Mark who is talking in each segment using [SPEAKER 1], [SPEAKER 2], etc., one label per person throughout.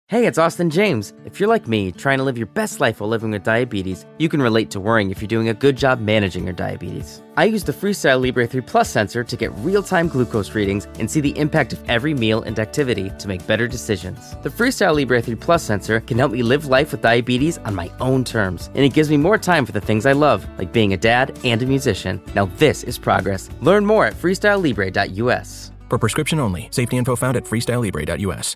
[SPEAKER 1] Hey, it's Austin James. If you're like me, trying to live your best life while living with diabetes, you can relate to worrying if you're doing a good job managing your diabetes. I use the Freestyle Libre 3 Plus sensor to get real-time glucose readings and see the impact of every meal and activity to make better decisions. The Freestyle Libre 3 Plus sensor can help me live life with diabetes on my own terms, and it gives me more time for the things I love, like being a dad and a musician. Now this is progress. Learn more at freestylelibre.us.
[SPEAKER 2] For prescription only. Safety info found at freestylelibre.us.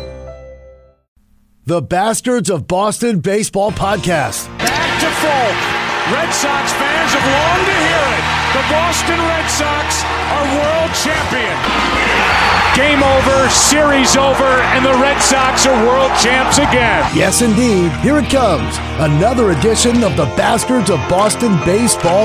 [SPEAKER 3] The Bastards of Boston Baseball Podcast.
[SPEAKER 4] Back to Folk. Red Sox fans have longed to hear it. The Boston Red Sox are world champion. Game over, series over, and the Red Sox are world champs again.
[SPEAKER 3] Yes, indeed. Here it comes. Another edition of the Bastards of Boston Baseball.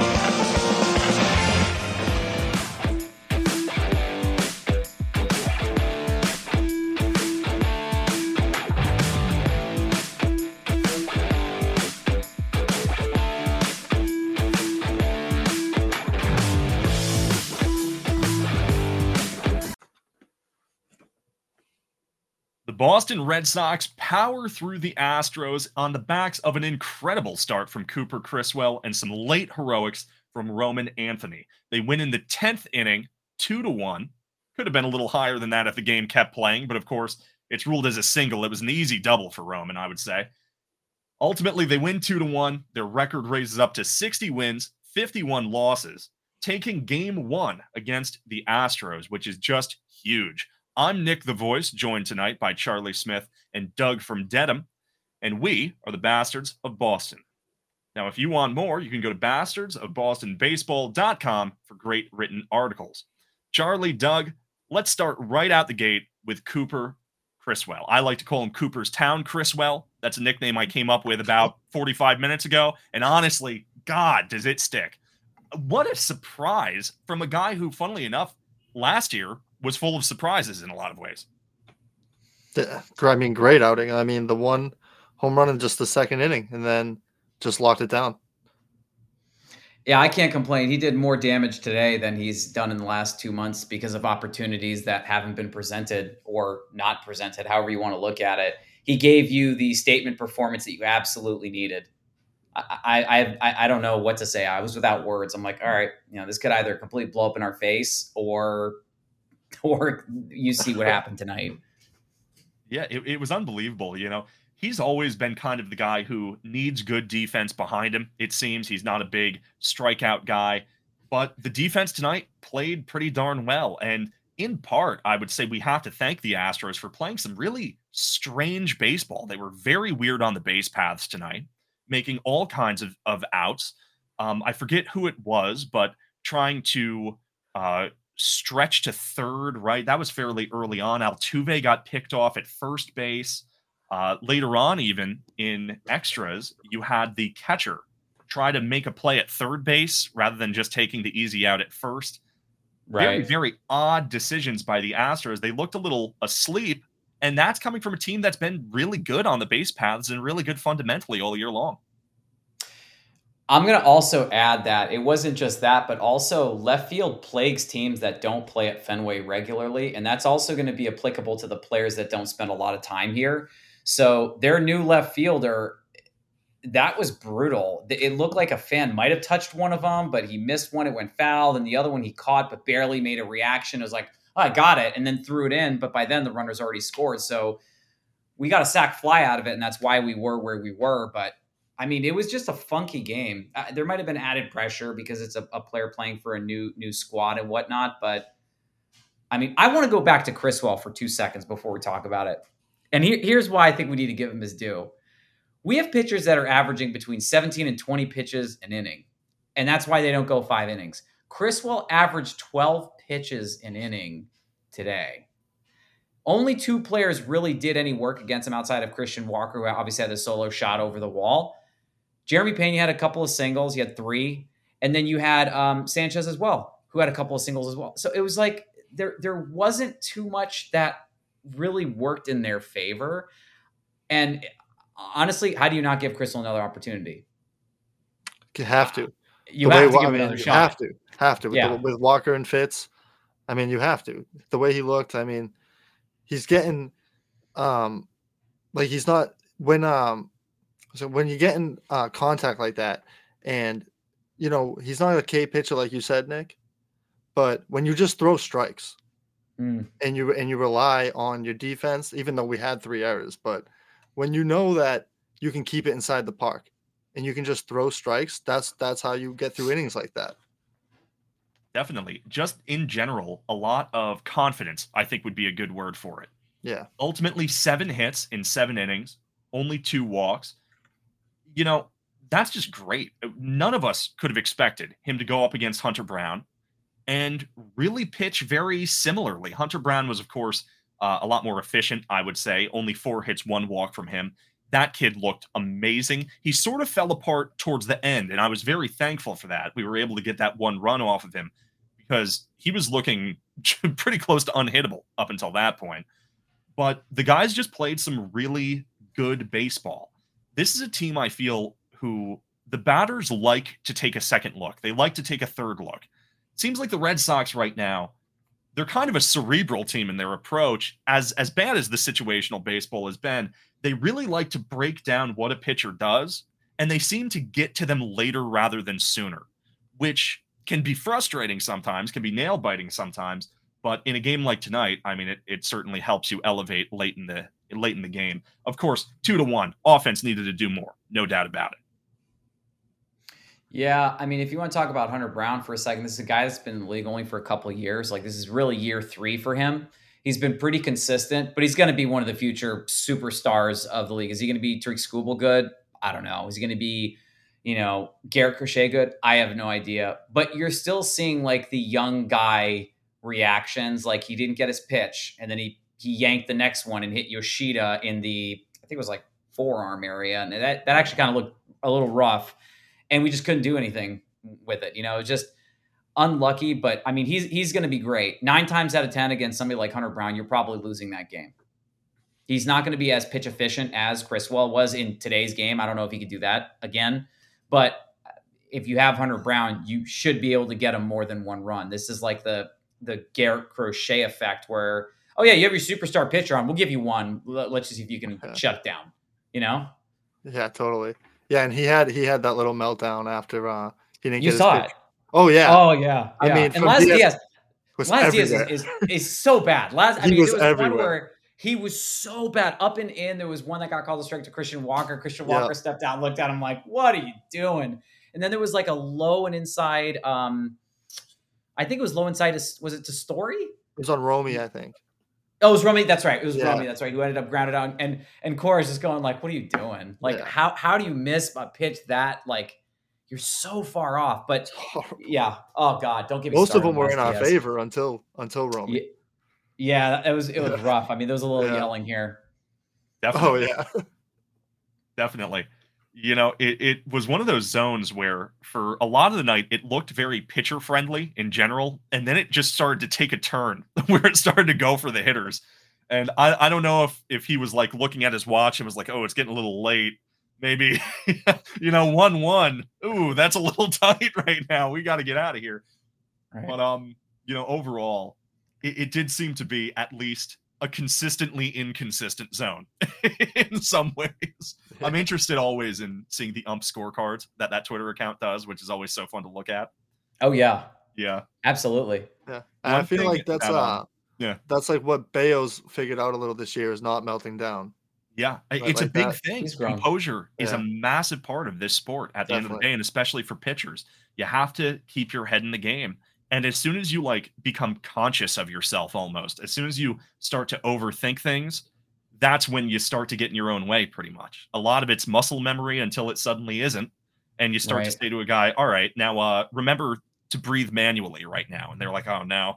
[SPEAKER 5] The Boston Red Sox power through the Astros on the backs of an incredible start from Cooper Criswell and some late heroics from Roman Anthony. They win in the 10th inning, 2-1. Could have been a little higher than that if the game kept playing, but of course, it's ruled as a single. It was an easy double for Roman, I would say. Ultimately, they win 2-1. Their record raises up to 60 wins, 51 losses, taking game one against the Astros, which is just huge. I'm Nick the Voice, joined tonight by Charlie Smith and Doug from Dedham, and we are the Bastards of Boston. Now, if you want more, you can go to bastardsofbostonbaseball.com for great written articles. Charlie, Doug, let's start right out the gate with Cooper Criswell. I like to call him Cooper's Town Criswell. That's a nickname I came up with about 45 minutes ago, and honestly, God, does it stick. What a surprise from a guy who, funnily enough, last year was full of surprises in a lot of ways.
[SPEAKER 6] Yeah, I mean, great outing. I mean, the one home run in just the second inning and then just locked it down.
[SPEAKER 7] Yeah, I can't complain. He did more damage today than he's done in the last 2 months because of opportunities that haven't been presented or not presented, however you want to look at it. He gave you the statement performance that you absolutely needed. I don't know what to say. I was without words. I'm like, all right, this could either completely blow up in our face or you see what happened tonight.
[SPEAKER 5] Yeah, it was unbelievable. He's always been kind of the guy who needs good defense behind him. It seems he's not a big strikeout guy, but the defense tonight played pretty darn well. And in part, I would say we have to thank the Astros for playing some really strange baseball. They were very weird on the base paths tonight, making all kinds of outs. I forget who it was, but trying to stretch to third, right? That was fairly early on. Altuve got picked off at first base. Later on, even in extras, you had the catcher try to make a play at third base rather than just taking the easy out at first.
[SPEAKER 7] Right.
[SPEAKER 5] Very, very odd decisions by the Astros. They looked a little asleep, and that's coming from a team that's been really good on the base paths and really good fundamentally all year long.
[SPEAKER 7] I'm going to also add that it wasn't just that, but also left field plagues teams that don't play at Fenway regularly. And that's also going to be applicable to the players that don't spend a lot of time here. So their new left fielder, that was brutal. It looked like a fan might have touched one of them, but he missed one. It went foul. And the other one he caught, but barely made a reaction. It was like, oh, I got it. And then threw it in. But by then the runner's already scored. So we got a sac fly out of it. And that's why we were where we were. But I mean, it was just a funky game. There might have been added pressure because it's a player playing for a new squad and whatnot. But I mean, I want to go back to Criswell for 2 seconds before we talk about it. And here's why I think we need to give him his due. We have pitchers that are averaging between 17 and 20 pitches an inning. And that's why they don't go 5 innings. Criswell averaged 12 pitches an inning today. Only 2 players really did any work against him outside of Christian Walker, who obviously had the solo shot over the wall. Jeremy Pena had a couple of singles. He had 3. And then you had Sanchez as well, who had a couple of singles as well. So it was like there wasn't too much that really worked in their favor. And honestly, how do you not give Criswell another opportunity?
[SPEAKER 6] You have to.
[SPEAKER 7] You have to give him another shot.
[SPEAKER 6] Have to. With Walker and Fitz, I mean, you have to. The way he looked, I mean, he's getting like he's not when you get in contact like that, and he's not a K pitcher like you said, Nick. But when you just throw strikes and you rely on your defense, even though we had 3 errors, but when you know that you can keep it inside the park and you can just throw strikes, that's how you get through innings like that.
[SPEAKER 5] Definitely. Just in general, a lot of confidence, I think, would be a good word for it.
[SPEAKER 6] Yeah.
[SPEAKER 5] Ultimately, 7 hits in 7 innings, only 2 walks. That's just great. None of us could have expected him to go up against Hunter Brown and really pitch very similarly. Hunter Brown was, of course, a lot more efficient, I would say. Only 4 hits, 1 walk from him. That kid looked amazing. He sort of fell apart towards the end, and I was very thankful for that. We were able to get that 1 run off of him because he was looking pretty close to unhittable up until that point. But the guys just played some really good baseball. This is a team, I feel, who the batters like to take a second look. They like to take a third look. It seems like the Red Sox right now, they're kind of a cerebral team in their approach. As bad as the situational baseball has been, they really like to break down what a pitcher does, and they seem to get to them later rather than sooner, which can be frustrating sometimes, can be nail-biting sometimes. But in a game like tonight, I mean, it certainly helps you elevate late in the game. Of course, 2-1, offense needed to do more, no doubt about it.
[SPEAKER 7] Yeah, I mean, if you want to talk about Hunter Brown for a second, this is a guy that's been in the league only for a couple of years. Like, this is really year 3 for him. He's been pretty consistent, but he's going to be one of the future superstars of the league. Is he going to be Tariq Skubal good? I don't know. Is he going to be, Garrett Crochet good? I have no idea. But you're still seeing like the young guy reactions. Like, he didn't get his pitch, and then he yanked the next one and hit Yoshida in the, I think it was like forearm area. And that actually kind of looked a little rough. And we just couldn't do anything with it. It was just unlucky. But I mean, he's going to be great. 9 times out of 10 against somebody like Hunter Brown, you're probably losing that game. He's not going to be as pitch efficient as Criswell was in today's game. I don't know if he could do that again. But if you have Hunter Brown, you should be able to get him more than 1 run. This is like the Garrett Crochet effect where, oh yeah, you have your superstar pitcher on. We'll give you 1. Let's just see if you can shut it down.
[SPEAKER 6] Yeah, totally. Yeah, and he had that little meltdown after he didn't get his
[SPEAKER 7] saw
[SPEAKER 6] pitch.
[SPEAKER 7] it.
[SPEAKER 6] Oh yeah.
[SPEAKER 7] Oh yeah.
[SPEAKER 6] I mean,
[SPEAKER 7] and Laz Diaz
[SPEAKER 6] was
[SPEAKER 7] is so bad. There was
[SPEAKER 6] everywhere.
[SPEAKER 7] one where he was so bad up and in. There was one that got called a strike to Christian Walker. Christian Walker stepped down, looked at him like, "What are you doing?" And then there was like a low and inside. I think it was low inside. Was it to Story?
[SPEAKER 6] It was on Romy, I think.
[SPEAKER 7] Oh, it was Romy. That's right. It was Romy. That's right. Who ended up grounded out. And Cora's just going like, "What are you doing? Like, how do you miss a pitch that like you're so far off?" But yeah. Oh God, don't get me
[SPEAKER 6] Most
[SPEAKER 7] started.
[SPEAKER 6] of them were in our favor until Romy.
[SPEAKER 7] Yeah, it was rough. I mean, there was a little yelling here.
[SPEAKER 5] Definitely.
[SPEAKER 6] Oh yeah.
[SPEAKER 5] Definitely. It was one of those zones where for a lot of the night, it looked very pitcher friendly in general. And then it just started to take a turn where it started to go for the hitters. And I don't know if he was like looking at his watch and was like, oh, it's getting a little late. Maybe, 1-1. Ooh, that's a little tight right now. We got to get out of here.
[SPEAKER 7] Right.
[SPEAKER 5] But, overall, it did seem to be at least a consistently inconsistent zone in some ways. I'm interested always in seeing the ump scorecards that Twitter account does, which is always so fun to look at.
[SPEAKER 7] Oh yeah.
[SPEAKER 5] Yeah.
[SPEAKER 7] Absolutely.
[SPEAKER 6] Yeah. And I feel like that's like what Bayo's figured out a little this year is not melting down.
[SPEAKER 5] Yeah. It's like a big thing. Composure is a massive part of this sport at the end of the day, and especially for pitchers. You have to keep your head in the game. And as soon as you become conscious of yourself, almost as soon as you start to overthink things, that's when you start to get in your own way. Pretty much, a lot of it's muscle memory until it suddenly isn't, and you start to say to a guy, "All right, now remember to breathe manually right now," and they're like, "Oh no."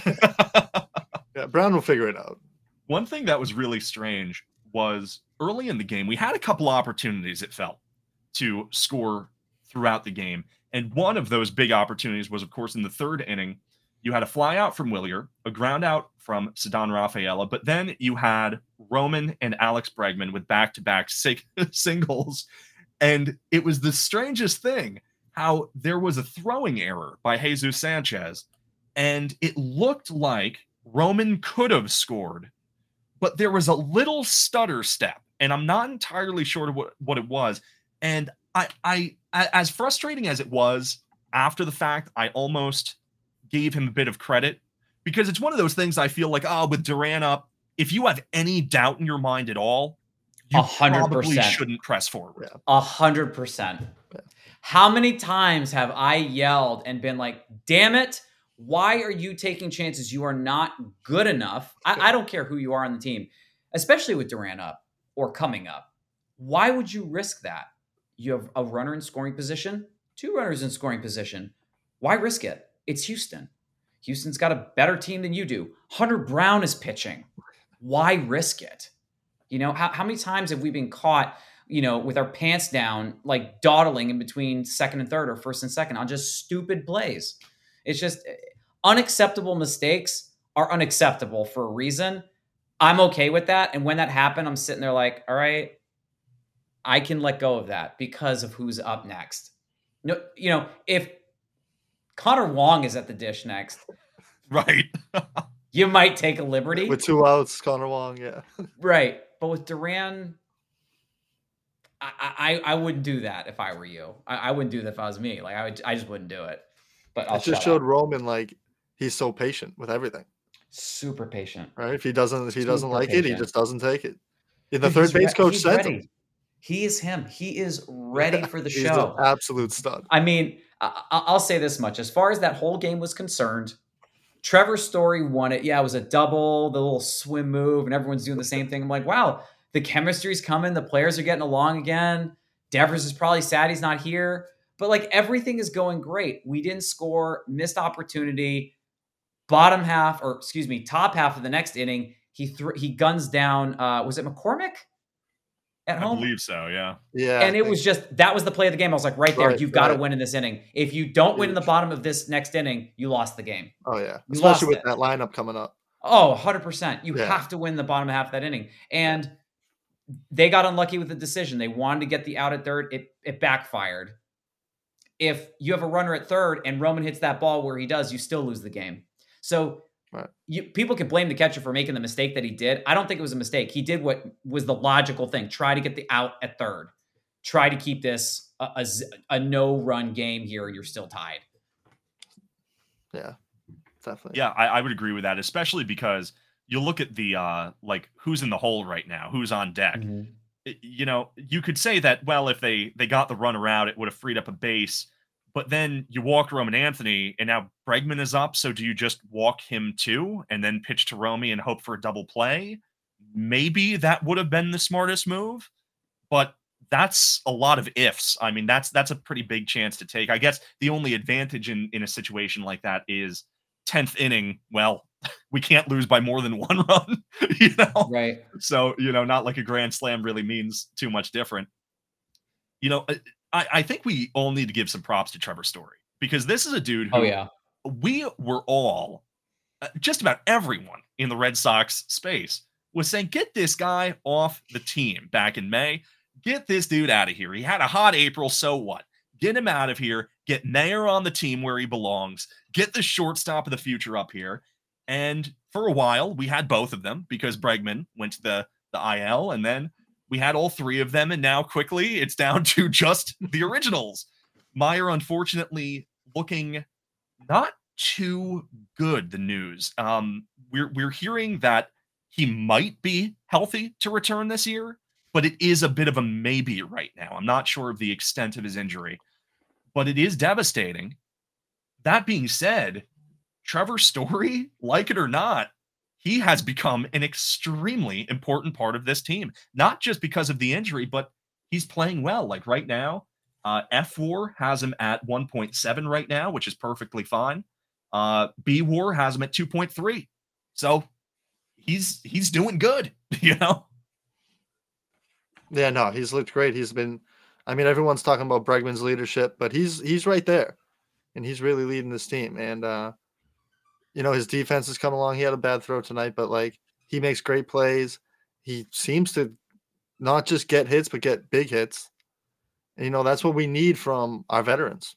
[SPEAKER 6] Yeah, Brown will figure it out.
[SPEAKER 5] One thing that was really strange was early in the game, we had a couple opportunities. It felt to score throughout the game. And one of those big opportunities was, of course, in the 3rd inning. You had a fly out from Willier, a ground out from Ceddanne Rafaela, but then you had Roman and Alex Bregman with back-to-back singles. And it was the strangest thing how there was a throwing error by Jesus Sanchez, and it looked like Roman could have scored, but there was a little stutter step and I'm not entirely sure what it was. And I as frustrating as it was after the fact, I almost gave him a bit of credit because it's one of those things I feel like, with Durant up, if you have any doubt in your mind at all, you
[SPEAKER 7] 100%.
[SPEAKER 5] probably shouldn't press forward.
[SPEAKER 7] 100%. How many times have I yelled and been like, damn it, why are you taking chances? You are not good enough. I don't care who you are on the team, especially with Durant up or coming up. Why would you risk that? You have a runner in scoring position, 2 runners in scoring position. Why risk it? It's Houston. Houston's got a better team than you do. Hunter Brown is pitching. Why risk it? You know, how many times have we been caught, you know, with our pants down, like dawdling in between second and third or first and second on just stupid plays? It's just unacceptable. Mistakes are unacceptable for a reason. I'm okay with that. And when that happened, I'm sitting there like, all right, I can let go of that because of who's up next. No, you know, if Connor Wong is at the dish next,
[SPEAKER 5] right?
[SPEAKER 7] You might take a liberty
[SPEAKER 6] with 2 outs. Connor Wong, yeah,
[SPEAKER 7] right. But with Duran, I wouldn't do that if I were you. I wouldn't do that if I was me. Like I just wouldn't do it. But
[SPEAKER 6] it just showed Roman like he's so patient with everything.
[SPEAKER 7] Super patient,
[SPEAKER 6] right? If he doesn't like it, he just doesn't take it. The third base coach said him.
[SPEAKER 7] He is him. He is ready for the show.
[SPEAKER 6] He's an absolute stud.
[SPEAKER 7] I mean, I'll say this much: as far as that whole game was concerned, Trevor Story won it. Yeah, it was a double, the little swim move, and everyone's doing the same thing. I'm like, wow, the chemistry's coming. The players are getting along again. Devers is probably sad he's not here, but like everything is going great. We didn't score, missed opportunity. Top half of the next inning, he guns down. Was it McCormick at home?
[SPEAKER 5] I believe so. Yeah.
[SPEAKER 6] Yeah.
[SPEAKER 7] And it was that was the play of the game. I was like, right there, you've got to win in this inning. If you don't win in the bottom of this next inning, you lost the game.
[SPEAKER 6] Oh yeah, especially with that lineup coming up.
[SPEAKER 7] Oh, 100%. You have to win the bottom half of that inning, and they got unlucky with the decision. They wanted to get the out at third. It backfired. If you have a runner at third and Roman hits that ball where he does, you still lose the game. So people can blame the catcher for making the mistake that he did. I don't think it was a mistake. He did what was the logical thing. Try to get the out at third. Try to keep this a no-run game here. You're still tied.
[SPEAKER 6] Yeah, definitely.
[SPEAKER 5] Yeah, I would agree with that, especially because you look at the like who's in the hole right now, who's on deck. Mm-hmm. You know, you could say that, well, if they got the runner out, it would have freed up a base. But then you walk Roman Anthony, and now Bregman is up. So do you just walk him too, and then pitch to Romy and hope for a double play? Maybe that would have been the smartest move, but that's a lot of ifs. I mean, that's a pretty big chance to take. I guess the only advantage in a situation like that is 10th inning. Well, we can't lose by more than 1 run, you know?
[SPEAKER 7] Right.
[SPEAKER 5] So, you know, not like a grand slam really means too much different. You know, I think we all need to give some props to Trevor Story, because this is a dude who we were all, just about everyone in the Red Sox space was saying, get this guy off the team back in May. Get this dude out of here. He had a hot April, so what? Get him out of here. Get Mayer on the team where he belongs. Get the shortstop of the future up here. And for a while, we had both of them because Bregman went to the IL, and then we had all 3 of them, and now quickly it's down to just the originals. Mayer, unfortunately, looking not too good, the news. We're hearing that he might be healthy to return this year, but it is a bit of a maybe right now. I'm not sure of the extent of his injury, but it is devastating. That being said, Trevor Story, like it or not, he has become an extremely important part of this team, not just because of the injury, but he's playing well. Like right now, F-WAR has him at 1.7 right now, which is perfectly fine. B-WAR has him at 2.3. So he's doing good, you know?
[SPEAKER 6] Yeah, no, he's looked great. He's been, I mean, everyone's talking about Bregman's leadership, but he's right there, and he's really leading this team. And, you know, his defense has come along. He had a bad throw tonight, but like he makes great plays. He seems to not just get hits, but get big hits. And, you know, that's what we need from our veterans.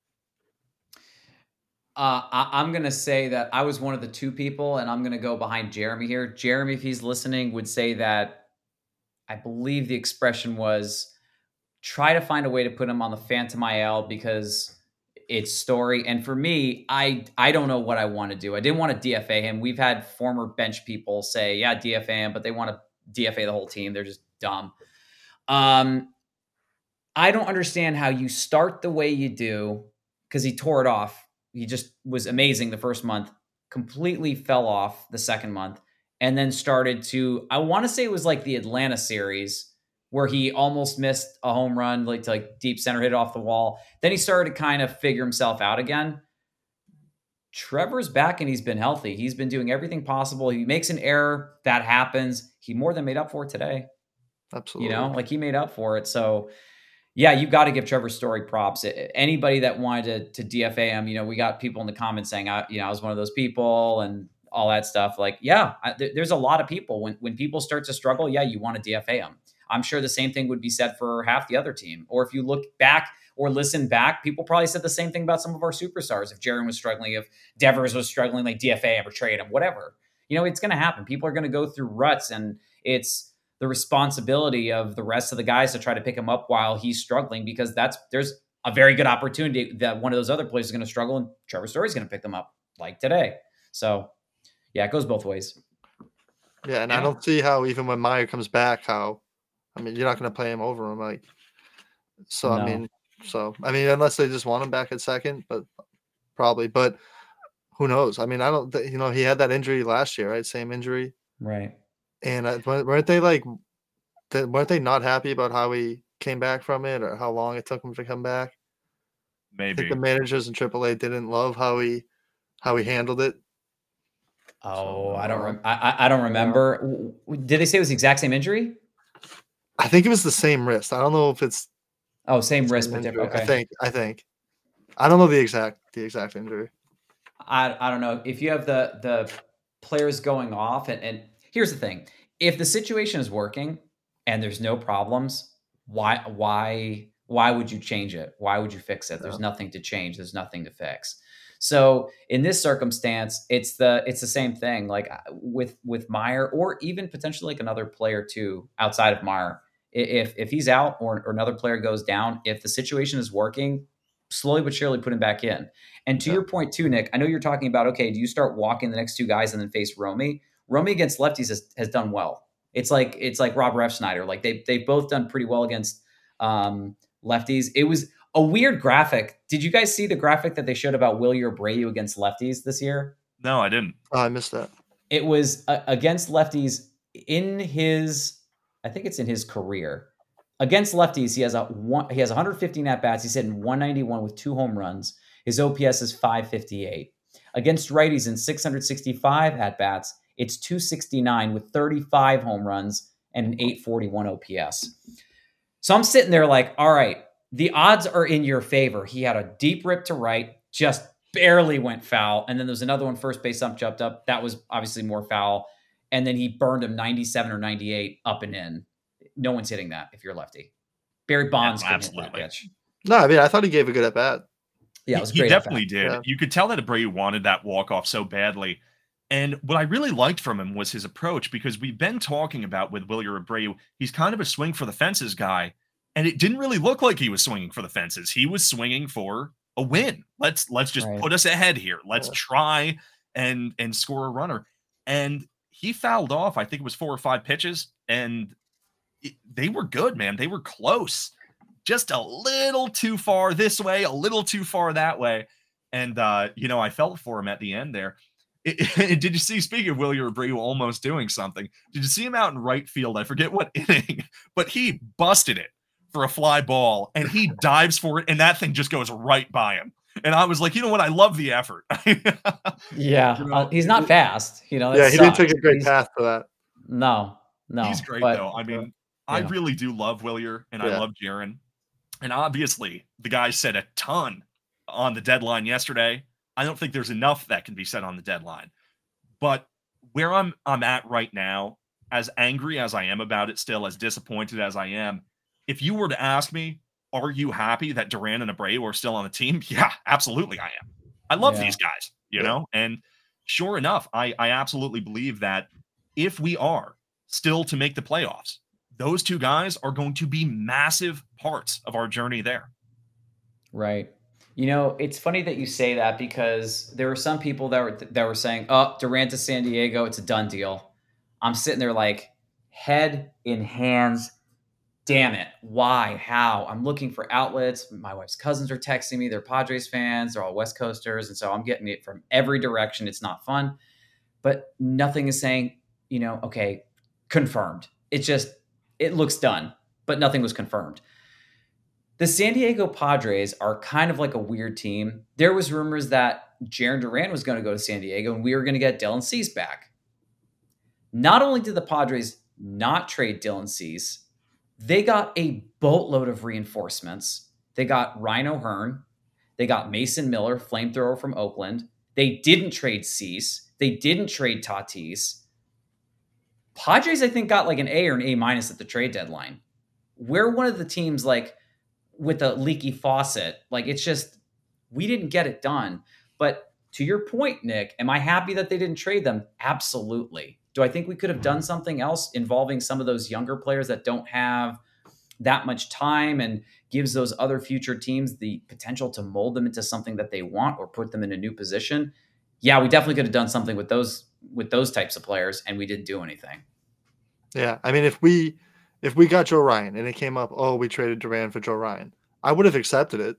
[SPEAKER 7] I'm going to say that I was one of the 2 people, and I'm going to go behind Jeremy here. Jeremy, if he's listening, would say that I believe the expression was, try to find a way to put him on the Phantom IL because it's Story. And for me, I don't know what I want to do. I didn't want to DFA him. We've had former bench people say, yeah, DFA him, but they want to DFA the whole team. They're just dumb. I don't understand how you start the way you do, because he tore it off. He just was amazing the first month, completely fell off the second month, and then started to, I want to say it was like the Atlanta series where he almost missed a home run, like deep center, hit off the wall. Then he started to kind of figure himself out again. Trevor's back and he's been healthy. He's been doing everything possible. He makes an error, that happens. He more than made up for it today.
[SPEAKER 6] Absolutely.
[SPEAKER 7] Like he made up for it. So yeah, you got to give Trevor Story props. Anybody that wanted to DFA him, we got people in the comments saying, I was one of those people and all that stuff. Like, yeah, there's a lot of people when people start to struggle. Yeah, you want to DFA them. I'm sure the same thing would be said for half the other team. Or if you look back or listen back, people probably said the same thing about some of our superstars. If Jaron was struggling, if Devers was struggling, like DFA him or trade him, whatever. It's going to happen. People are going to go through ruts, and it's the responsibility of the rest of the guys to try to pick him up while he's struggling, because there's a very good opportunity that one of those other players is going to struggle and Trevor Story is going to pick them up like today. So yeah, it goes both ways.
[SPEAKER 6] Yeah. And I don't see how, even when Meyer comes back, you're not going to play him over him. Unless they just want him back at second, but probably, but who knows? I don't, he had that injury last year, right? Same injury.
[SPEAKER 7] Right.
[SPEAKER 6] And weren't they not happy about how he came back from it, or how long it took him to come back?
[SPEAKER 5] Maybe
[SPEAKER 6] I think the managers in AAA didn't love how he handled it.
[SPEAKER 7] Oh, I don't remember. Did they say it was the exact same injury?
[SPEAKER 6] I think it was the same wrist. I don't know if it's
[SPEAKER 7] same wrist, but different.
[SPEAKER 6] Okay. I think. I don't know the exact injury.
[SPEAKER 7] I don't know if you have the players going off, and here's the thing: if the situation is working and there's no problems, why would you change it? Why would you fix it? There's nothing to change. There's nothing to fix. So in this circumstance, it's the same thing. Like with Meyer, or even potentially like another player too outside of Meyer. If he's out or another player goes down, if the situation is working, slowly but surely put him back in. And to your point too, Nick, I know you're talking about, okay, do you start walking the next two guys and then face Romy? Romy against lefties has done well. It's like Rob Refsnyder. Like they've both done pretty well against lefties. It was a weird graphic. Did you guys see the graphic that they showed about Wilyer Abreu against lefties this year?
[SPEAKER 5] No, I didn't.
[SPEAKER 6] Oh, I missed that.
[SPEAKER 7] It was against lefties I think it's in his career. Against lefties, he has 115 at-bats. He's hitting 191 with 2 home runs. His OPS is 558. Against righties in 665 at-bats, it's 269 with 35 home runs and an 841 OPS. So I'm sitting there like, all right, the odds are in your favor. He had a deep rip to right, just barely went foul. And then there's another one, first base ump jumped up. That was obviously more foul. And then he burned him 97 or 98 up and in. No one's hitting that if you're a lefty. Barry Bonds couldn't hit that pitch.
[SPEAKER 6] No, I thought he gave a good at bat.
[SPEAKER 7] Yeah, it was great.
[SPEAKER 5] He definitely did.
[SPEAKER 6] Yeah.
[SPEAKER 5] You could tell that Abreu wanted that walk-off so badly. And what I really liked from him was his approach, because we've been talking about with Wilyer Abreu, he's kind of a swing for the fences guy. And it didn't really look like he was swinging for the fences. He was swinging for a win. Let's just put us ahead here. Let's try and score a runner. And he fouled off, I think it was 4 or 5 pitches, and they were good, man. They were close. Just a little too far this way, a little too far that way. And, I felt for him at the end there. Did you see, speaking of Wilyer Abreu almost doing something, did you see him out in right field? I forget what inning, but he busted it for a fly ball, and he dives for it, and that thing just goes right by him. And I was like, you know what? I love the effort.
[SPEAKER 7] Yeah. He's not fast.
[SPEAKER 6] He didn't take a great path for that.
[SPEAKER 7] No.
[SPEAKER 5] He's great, though. I really do love Wilyer, and I love Jaron. And obviously, the guy said a ton on the deadline yesterday. I don't think there's enough that can be said on the deadline. But where I'm at right now, as angry as I am about it still, as disappointed as I am, if you were to ask me, are you happy that Duran and Abreu are still on the team? Yeah, absolutely I am. I love these guys, you know? And sure enough, I absolutely believe that if we are still to make the playoffs, those two guys are going to be massive parts of our journey there.
[SPEAKER 7] Right. You know, it's funny that you say that because there were some people that were saying, "Oh, Durant to San Diego, it's a done deal." I'm sitting there like, head in hands. Damn it. Why? How? I'm looking for outlets. My wife's cousins are texting me. They're Padres fans. They're all West Coasters. And so I'm getting it from every direction. It's not fun. But nothing is saying, you know, okay, confirmed. It looks done, but nothing was confirmed. The San Diego Padres are kind of like a weird team. There was rumors that Jarren Duran was going to go to San Diego and we were going to get Dylan Cease back. Not only did the Padres not trade Dylan Cease, they got a boatload of reinforcements. They got Ryan O'Hearn. They got Mason Miller, flamethrower from Oakland. They didn't trade Cease. They didn't trade Tatis. Padres, I think, got like an A or an A- at the trade deadline. We're one of the teams like with a leaky faucet. Like it's just, we didn't get it done. But to your point, Nick, am I happy that they didn't trade them? Absolutely. Do I think we could have done something else involving some of those younger players that don't have that much time and gives those other future teams the potential to mold them into something that they want or put them in a new position? Yeah, we definitely could have done something with those types of players, and we didn't do anything.
[SPEAKER 6] Yeah, I mean, if we got Joe Ryan and it came up, oh, we traded Duran for Joe Ryan, I would have accepted it.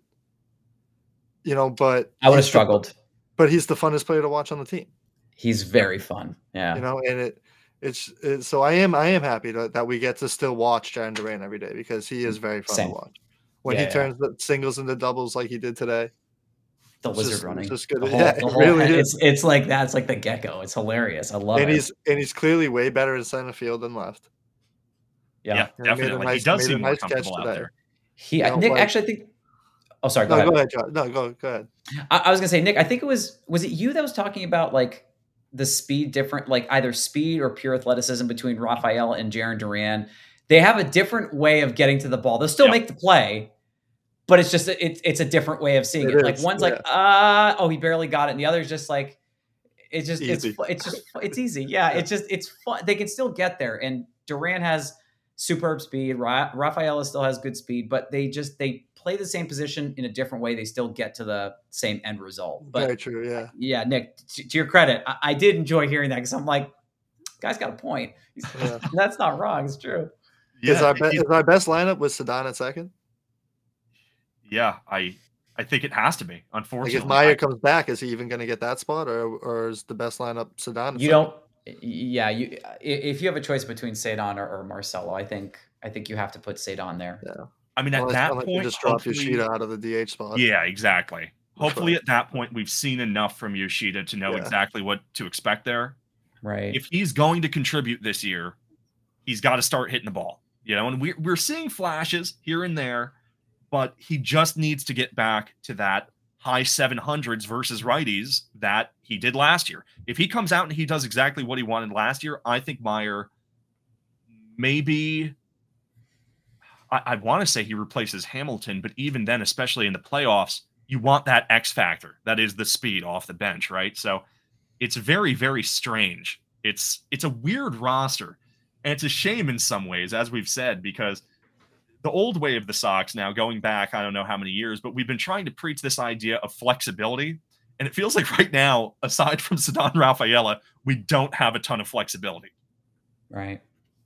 [SPEAKER 6] You know, but
[SPEAKER 7] I would have struggled.
[SPEAKER 6] But he's the funnest player to watch on the team.
[SPEAKER 7] He's very fun. Yeah.
[SPEAKER 6] You know, and it's so I am happy that we get to still watch Jarren Duran every day because he is very fun to watch. When he turns the singles into doubles like he did today.
[SPEAKER 7] The lizard running.
[SPEAKER 6] Just good.
[SPEAKER 7] It really is. It's like that. It's like the gecko. It's hilarious. I love it.
[SPEAKER 6] He's clearly way better in center field than left.
[SPEAKER 5] Yeah, definitely. He does seem more comfortable out there.
[SPEAKER 7] Nick, actually, I think. Oh, sorry. Go ahead.
[SPEAKER 6] Go ahead, John. No, go ahead.
[SPEAKER 7] I was gonna say, Nick, I think it was it you that was talking about like the speed different, like either speed or pure athleticism between Rafael and Jarren Duran. They have a different way of getting to the ball. They'll still make the play, but it's just it's a different way of seeing it. Like one's like, he barely got it, and the other's just like, it's easy. Yeah, it's fun. They can still get there, and Duran has superb speed. Rafaela still has good speed, but they play the same position in a different way. They still get to the same end result. But
[SPEAKER 6] very true. Yeah.
[SPEAKER 7] Yeah. Nick, to your credit, I did enjoy hearing that because I'm like, guy's got a point. Yeah. That's not wrong. It's true.
[SPEAKER 6] Yeah. Is our best lineup with Ceddanne at second?
[SPEAKER 5] Yeah. I think it has to be, unfortunately.
[SPEAKER 6] Like if Meyer comes back, is he even going to get that spot or is the best lineup Ceddanne?
[SPEAKER 7] If you have a choice between Ceddanne or Marcelo, I think you have to put Ceddanne there.
[SPEAKER 6] Yeah.
[SPEAKER 5] I mean, at that point,
[SPEAKER 6] just drop Yoshida out of the DH spot.
[SPEAKER 5] Yeah, exactly. Hopefully, at that point, we've seen enough from Yoshida to know exactly what to expect there.
[SPEAKER 7] Right.
[SPEAKER 5] If he's going to contribute this year, he's got to start hitting the ball. You know, and we're seeing flashes here and there, but he just needs to get back to that high 700s versus righties that he did last year. If he comes out and he does exactly what he wanted last year, I think Meyer maybe. I want to say he replaces Hamilton, but even then, especially in the playoffs, you want that X factor. That is the speed off the bench, right? So it's very, very strange. It's a weird roster, and it's a shame in some ways, as we've said, because the old way of the Sox now, going back, I don't know how many years, but we've been trying to preach this idea of flexibility, and it feels like right now, aside from Ceddanne Rafaela, we don't have a ton of flexibility.
[SPEAKER 7] Right.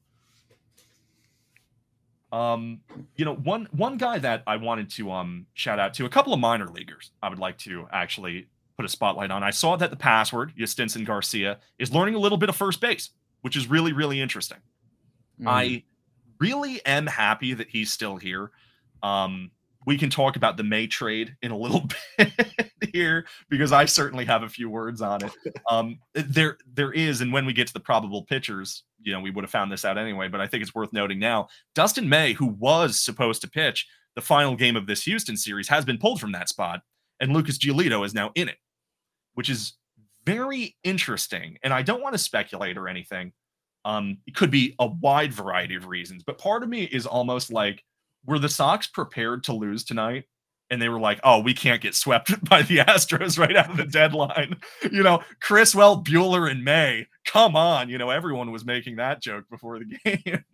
[SPEAKER 5] You know, one guy that I wanted to shout out to, a couple of minor leaguers I would like to actually put a spotlight on. I saw that the password, Yastinson Garcia, is learning a little bit of first base, which is really, really interesting. I really am happy that he's still here. We can talk about the May trade in a little bit here because I certainly have a few words on it. There is, and when we get to the probable pitchers, you know, we would have found this out anyway, but I think it's worth noting now. Dustin May, who was supposed to pitch the final game of this Houston series, has been pulled from that spot, and Lucas Giolito is now in it, which is very interesting. And I don't want to speculate or anything. It could be a wide variety of reasons, but part of me is almost like, were the Sox prepared to lose tonight? And they were like, oh, we can't get swept by the Astros right out of the deadline. You know, Criswell, Buehler, and May. Come on. You know, everyone was making that joke before the game.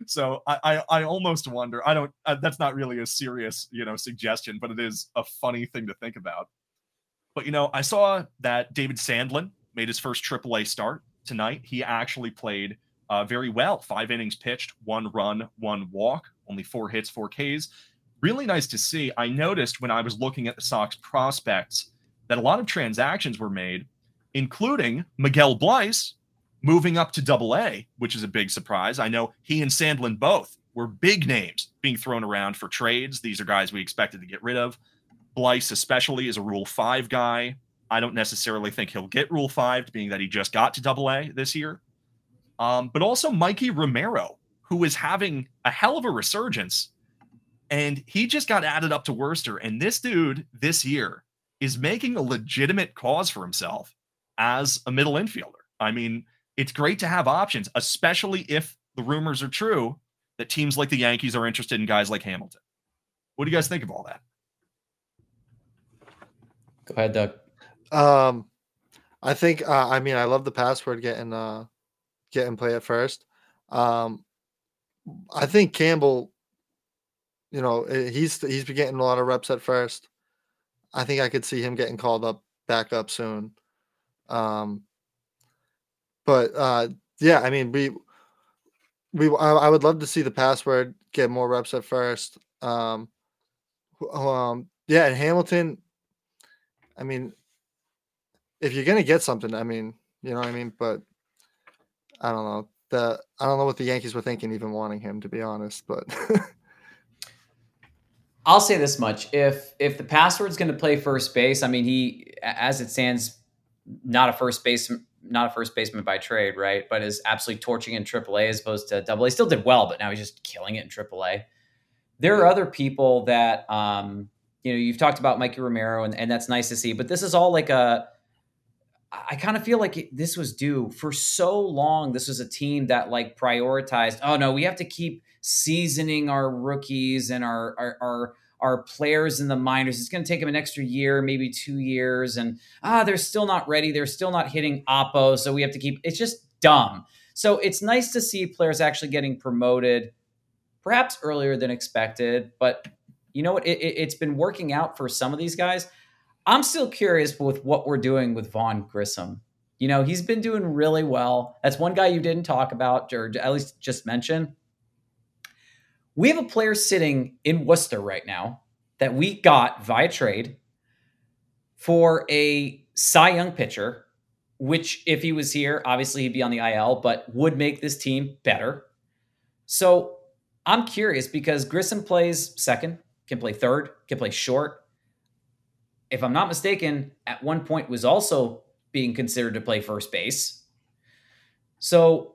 [SPEAKER 5] So I almost wonder. I don't. That's not really a serious suggestion, but it is a funny thing to think about. But I saw that David Sandlin made his first AAA start tonight. He actually played very well. 5 innings pitched, 1 run, 1 walk, only 4 hits, 4 Ks. Really nice to see. I noticed when I was looking at the Sox prospects that a lot of transactions were made, including Miguel Bleis moving up to AA, which is a big surprise. I know he and Sandlin both were big names being thrown around for trades. These are guys we expected to get rid of. Bleis especially is a Rule 5 guy. I don't necessarily think he'll get Rule 5, being that he just got to AA this year. But also Mikey Romero, who is having a hell of a resurgence. And he just got added up to Worcester. And this dude this year is making a legitimate cause for himself as a middle infielder. I mean, it's great to have options, especially if the rumors are true that teams like the Yankees are interested in guys like Hamilton. What do you guys think of all that?
[SPEAKER 7] Go ahead, Doug.
[SPEAKER 6] I think I love the password getting play at first. I think Campbell, he's been getting a lot of reps at first. I think I could see him getting called back up soon. But yeah, I mean, I would love to see the password get more reps at first. Yeah, and Hamilton, I mean, if you're gonna get something, I mean, you know what I mean. But I don't know. I don't know what the Yankees were thinking, even wanting him, to be honest. But
[SPEAKER 7] I'll say this much: if the password's going to play first base, I mean, he, as it stands, not a first baseman by trade, right? But is absolutely torching in AAA as opposed to AA. Still did well, but now he's just killing it in AAA. There are other people that you've talked about Mikey Romero, and that's nice to see. But this is all like I kind of feel like this was due for so long. This was a team that like prioritized, oh no, we have to keep seasoning our rookies and our players in the minors. It's going to take them an extra year, maybe 2 years. And they're still not ready. They're still not hitting Oppo. So we have to keep, it's just dumb. So it's nice to see players actually getting promoted, perhaps earlier than expected, but you know what? It's been working out for some of these guys. I'm still curious with what we're doing with Vaughn Grissom. He's been doing really well. That's one guy you didn't talk about, or at least just mention. We have a player sitting in Worcester right now that we got via trade for a Cy Young pitcher, which if he was here, obviously he'd be on the IL, but would make this team better. So I'm curious because Grissom plays second, can play third, can play short. If I'm not mistaken, at one point was also being considered to play first base. So,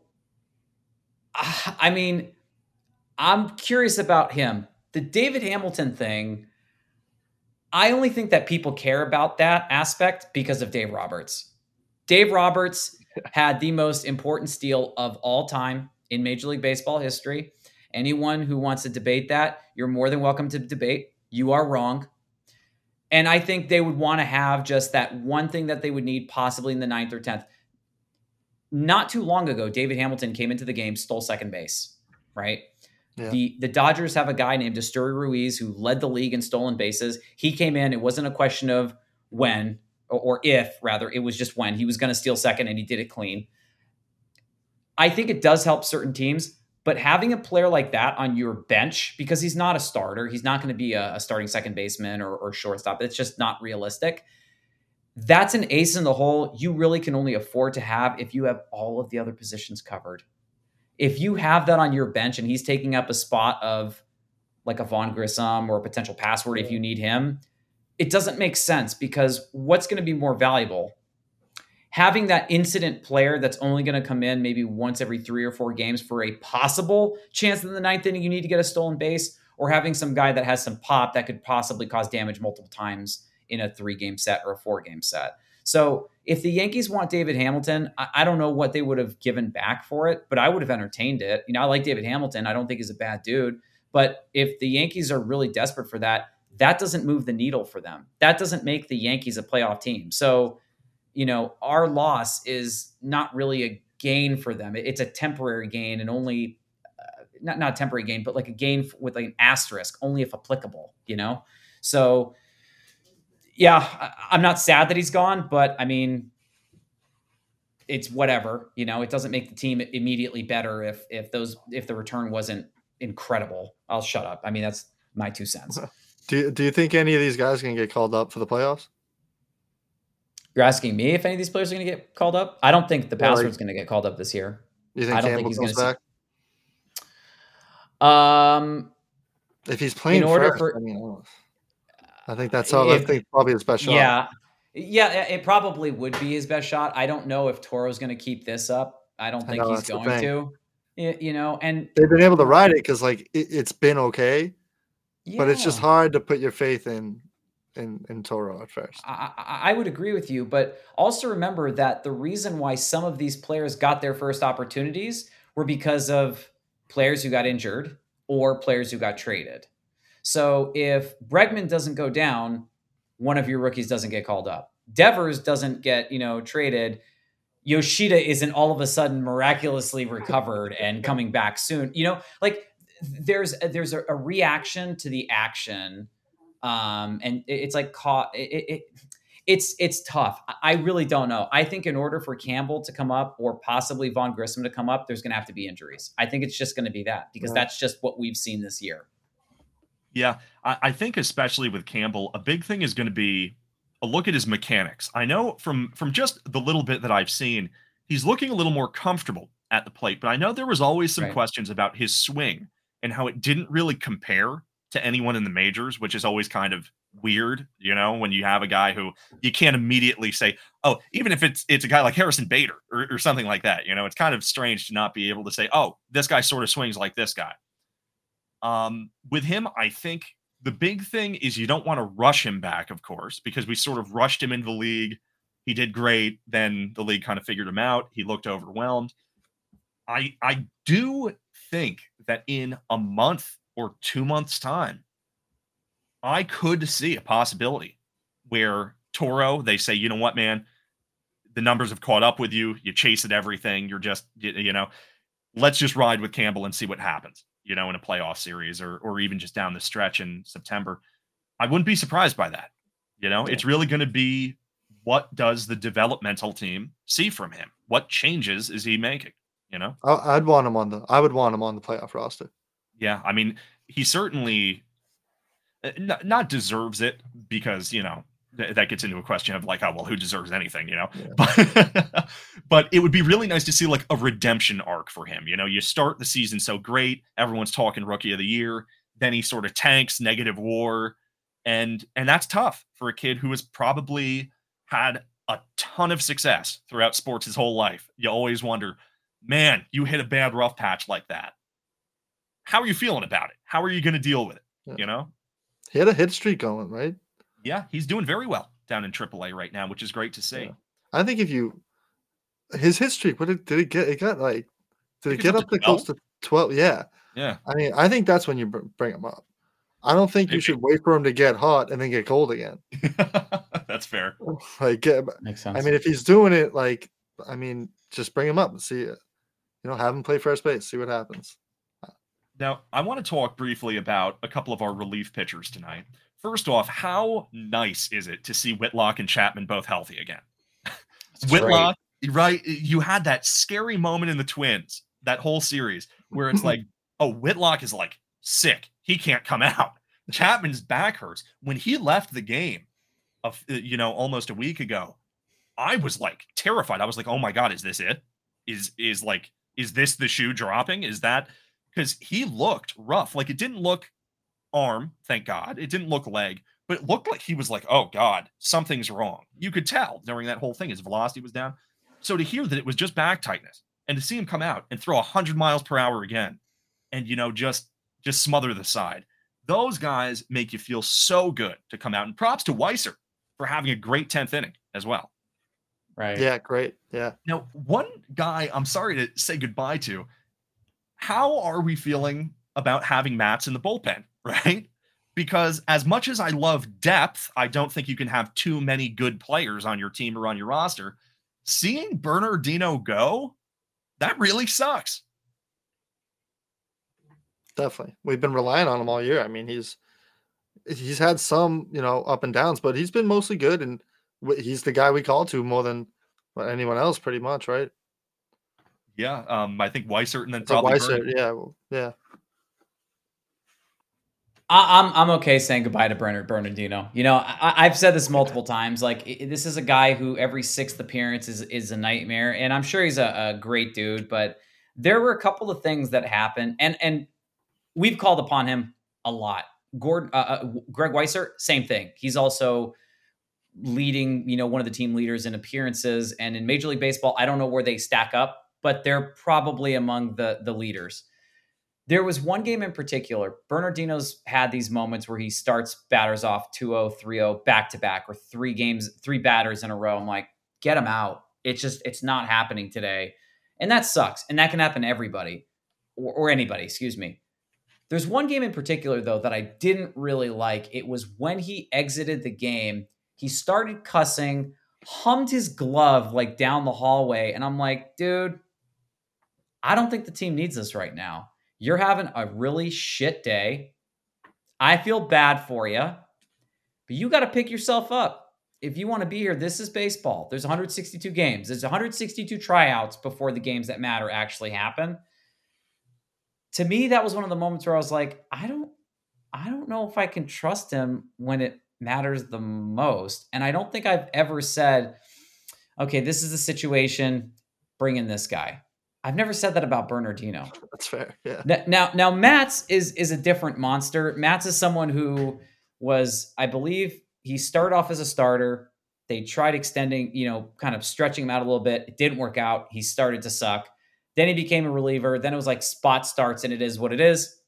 [SPEAKER 7] I mean, I'm curious about him. The David Hamilton thing, I only think that people care about that aspect because of Dave Roberts. Dave Roberts had the most important steal of all time in Major League Baseball history. Anyone who wants to debate that, you're more than welcome to debate. You are wrong. And I think they would want to have just that one thing that they would need possibly in the 9th or 10th. Not too long ago, David Hamilton came into the game, stole second base, right? Yeah. The Dodgers have a guy named Esteury Ruiz who led the league in stolen bases. He came in. It wasn't a question of when or if, rather. It was just when. He was going to steal second, and he did it clean. I think it does help certain teams. But having a player like that on your bench, because he's not a starter, he's not going to be a starting second baseman or shortstop. It's just not realistic. That's an ace in the hole you really can only afford to have if you have all of the other positions covered. If you have that on your bench and he's taking up a spot of like a Vaughn Grissom or a potential password if you need him, it doesn't make sense because what's going to be more valuable? Having that incident player that's only going to come in maybe once every 3 or 4 games for a possible chance in the 9th inning you need to get a stolen base, or having some guy that has some pop that could possibly cause damage multiple times in a 3-game set or a 4-game set. So if the Yankees want David Hamilton, I don't know what they would have given back for it, but I would have entertained it. I like David Hamilton. I don't think he's a bad dude. But if the Yankees are really desperate for that, that doesn't move the needle for them. That doesn't make the Yankees a playoff team. So our loss is not really a gain for them. It's a temporary gain and only not a temporary gain, but like a gain with like an asterisk, only if applicable, So yeah, I'm not sad that he's gone, but I mean, it's whatever, it doesn't make the team immediately better if the return wasn't incredible. I'll shut up. I mean, that's my 2 cents.
[SPEAKER 6] Do you think any of these guys are going to get called up for the playoffs?
[SPEAKER 7] You're asking me if any of these players are going to get called up? I don't think the password's going to get called up this year.
[SPEAKER 6] You think Campbell comes back? If he's playing I think that's all. I think probably his best shot.
[SPEAKER 7] Yeah, it probably would be his best shot. I don't know if Toro's going to keep this up. I don't think he's going to. And
[SPEAKER 6] they've been able to ride it because like it's been okay, but it's just hard to put your faith in Toro at first.
[SPEAKER 7] I would agree with you, but also remember that the reason why some of these players got their first opportunities were because of players who got injured or players who got traded. So if Bregman doesn't go down, one of your rookies doesn't get called up. Devers doesn't get, traded. Yoshida isn't all of a sudden miraculously recovered and coming back soon. Like there's a reaction to the action. And it's like it's tough. I really don't know. I think in order for Campbell to come up or possibly Vaughn Grissom to come up, there's going to have to be injuries. I think it's just going to be that because that's just what we've seen this year.
[SPEAKER 5] Yeah, I think especially with Campbell, a big thing is going to be a look at his mechanics. I know from just the little bit that I've seen, he's looking a little more comfortable at the plate, but I know there was always some questions about his swing and how it didn't really compare to anyone in the majors, which is always kind of weird, when you have a guy who you can't immediately say, oh, even if it's a guy like Harrison Bader or something like that, it's kind of strange to not be able to say, oh, this guy sort of swings like this guy. With him, I think the big thing is you don't want to rush him back, of course, because we sort of rushed him into the league. He did great. Then the league kind of figured him out. He looked overwhelmed. I do think that in a month or 2 months' time, I could see a possibility where Toro, they say, you know what, man, the numbers have caught up with you. You chase at everything. You're just, let's just ride with Campbell and see what happens, in a playoff series or even just down the stretch in September. I wouldn't be surprised by that. It's really going to be what does the developmental team see from him? What changes is he making?
[SPEAKER 6] I would want him on the playoff roster. Yeah,
[SPEAKER 5] I mean, he certainly not deserves it because, that gets into a question of like, oh, well, who deserves anything, Yeah. But it would be really nice to see like a redemption arc for him. You start the season so great. Everyone's talking rookie of the year. Then he sort of tanks, negative WAR. And that's tough for a kid who has probably had a ton of success throughout sports his whole life. You always wonder, man, you hit a bad rough patch like that. How are you feeling about it? How are you going to deal with it?
[SPEAKER 6] Yeah. He had a hit streak going, right?
[SPEAKER 5] Yeah, he's doing very well down in AAA right now, which is great to see.
[SPEAKER 6] Yeah. I think his hit streak, what did it get? It got like, did it get up to close to 12? Yeah.
[SPEAKER 5] Yeah.
[SPEAKER 6] I mean, I think that's when you bring him up. I don't think you should wait for him to get hot and then get cold again.
[SPEAKER 5] That's fair.
[SPEAKER 7] Makes sense.
[SPEAKER 6] I mean, if he's doing it, just bring him up and see it. Have him play first base, see what happens.
[SPEAKER 5] Now, I want to talk briefly about a couple of our relief pitchers tonight. First off, how nice is it to see Whitlock and Chapman both healthy again? Whitlock, right? You had that scary moment in the Twins, that whole series, where it's like, oh, Whitlock is like sick. He can't come out. Chapman's back hurts. When he left the game, almost a week ago, I was like terrified. I was like, oh my God, is this it? Is this the shoe dropping? Is that because he looked rough? Like it didn't look arm, thank God. It didn't look leg, but it looked like he was like, oh God, something's wrong. You could tell during that whole thing, his velocity was down. So to hear that it was just back tightness and to see him come out and throw 100 miles per hour again and, just smother the side, those guys make you feel so good to come out. And props to Weiser for having a great 10th inning as well.
[SPEAKER 7] Right.
[SPEAKER 6] Yeah, great. Yeah.
[SPEAKER 5] Now, one guy I'm sorry to say goodbye to, how are we feeling about having Matz in the bullpen, right? Because as much as I love depth, I don't think you can have too many good players on your team or on your roster. Seeing Bernardino go, that really sucks.
[SPEAKER 6] Definitely. We've been relying on him all year. I mean, he's had some, up and downs, but he's been mostly good, and he's the guy we call to more than anyone else, pretty much, right?
[SPEAKER 5] Yeah, I think Weissert and then
[SPEAKER 6] It's like
[SPEAKER 5] probably
[SPEAKER 6] Weissert,
[SPEAKER 5] Burnett.
[SPEAKER 6] yeah.
[SPEAKER 7] I'm okay saying goodbye to Bernardino. I've said this multiple times. Like, this is a guy who every sixth appearance is a nightmare, and I'm sure he's a great dude. But there were a couple of things that happened, and we've called upon him a lot. Greg Weissert, same thing. He's also leading, one of the team leaders in appearances, and in Major League Baseball, I don't know where they stack up, but they're probably among the leaders. There was one game in particular. Bernardino's had these moments where he starts batters off 2-0, 3-0 back-to-back, or three batters in a row. I'm like, get him out. It's not happening today. And that sucks. And that can happen to everybody or anybody, excuse me. There's one game in particular, though, that I didn't really like. It was when he exited the game. He started cussing, hummed his glove like down the hallway. And I'm like, dude, I don't think the team needs this right now. You're having a really shit day. I feel bad for you, but you got to pick yourself up. If you want to be here, this is baseball. There's 162 games. There's 162 tryouts before the games that matter actually happen. To me, that was one of the moments where I was like, I don't know if I can trust him when it matters the most. And I don't think I've ever said, okay, this is the situation, bring in this guy. I've never said that about Bernardino.
[SPEAKER 6] That's fair. Yeah.
[SPEAKER 7] Now Matz is a different monster. Matz is someone who was, I believe, he started off as a starter. They tried extending, kind of stretching him out a little bit. It didn't work out. He started to suck. Then he became a reliever. Then it was like spot starts, and it is what it is.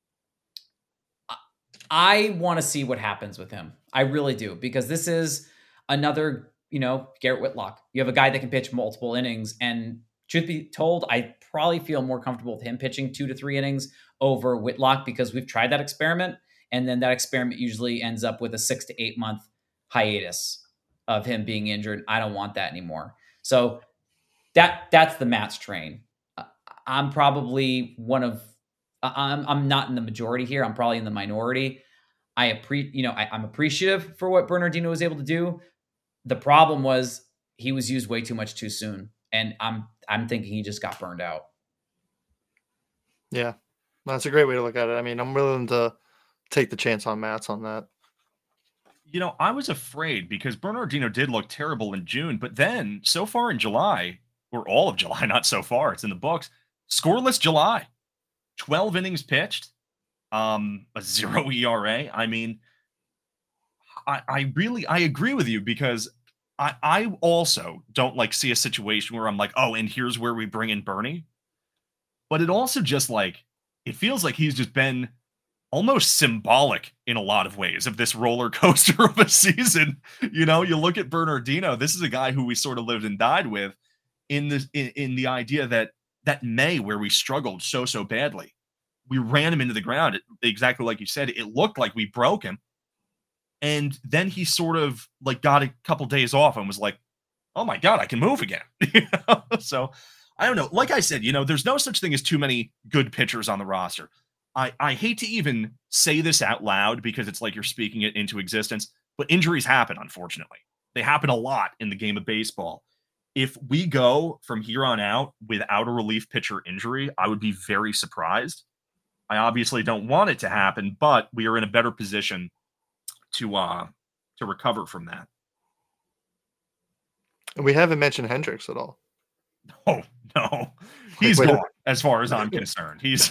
[SPEAKER 7] I want to see what happens with him. I really do, because this is another, Garrett Whitlock. You have a guy that can pitch multiple innings, and truth be told, I probably feel more comfortable with him pitching 2 to 3 innings over Whitlock, because we've tried that experiment, and then that experiment usually ends up with a 6 to 8 month hiatus of him being injured. I don't want that anymore. So that's the Matz train. I'm probably I'm not in the majority here. I'm probably in the minority. I'm appreciative for what Bernardino was able to do. The problem was he was used way too much too soon. And I'm thinking he just got burned out.
[SPEAKER 6] Yeah, that's a great way to look at it. I mean, I'm willing to take the chance on Matz on that.
[SPEAKER 5] I was afraid because Bernardino did look terrible in June, but then so far in July, or all of July, not so far, it's in the books, scoreless July, 12 innings pitched, a 0 ERA. I mean, I agree with you, because I also don't see a situation where I'm like, oh, and here's where we bring in Bernie. But it also just it feels like he's just been almost symbolic in a lot of ways of this roller coaster of a season. You look at Bernardino, this is a guy who we sort of lived and died with in the idea that May, where we struggled so badly, we ran him into the ground. Exactly like you said, it looked like we broke him. And then he sort of got a couple days off and was like, oh my God, I can move again. So I don't know. Like I said, there's no such thing as too many good pitchers on the roster. I hate to even say this out loud, because it's like you're speaking it into existence, but injuries happen, unfortunately. They happen a lot in the game of baseball. If we go from here on out without a relief pitcher injury, I would be very surprised. I obviously don't want it to happen, but we are in a better position to recover from that.
[SPEAKER 6] We haven't mentioned Hendricks at all.
[SPEAKER 5] Oh, no. He's gone, as far as I'm concerned. He's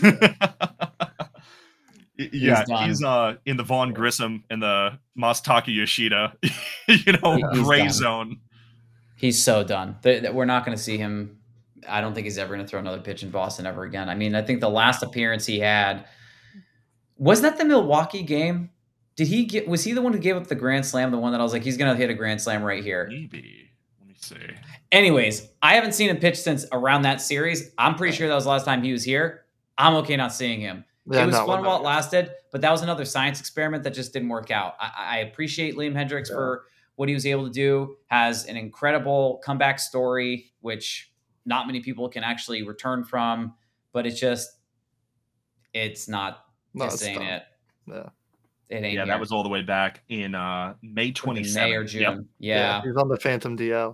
[SPEAKER 5] he's in the Vaughn Grissom and the Masataka Yoshida, gray zone.
[SPEAKER 7] He's so done. We're not going to see him. I don't think he's ever going to throw another pitch in Boston ever again. I mean, I think the last appearance he had, was that the Milwaukee game? Was he the one who gave up the grand slam? The one that I was like, he's going to hit a grand slam right here.
[SPEAKER 5] Maybe. Let me see.
[SPEAKER 7] Anyways, I haven't seen him pitch since around that series. I'm pretty sure that was the last time he was here. I'm okay not seeing him. Yeah, it was fun while it lasted, but that was another science experiment that just didn't work out. I appreciate Liam Hendricks for what he was able to do. Has an incredible comeback story, which not many people can actually return from, but it's It's not. This ain't it.
[SPEAKER 6] Yeah.
[SPEAKER 7] It ain't.
[SPEAKER 5] Yeah,
[SPEAKER 7] here.
[SPEAKER 5] that was all the way back in May 27th.
[SPEAKER 7] May or June.
[SPEAKER 5] Yep.
[SPEAKER 7] Yeah.
[SPEAKER 6] He's on the Phantom DL.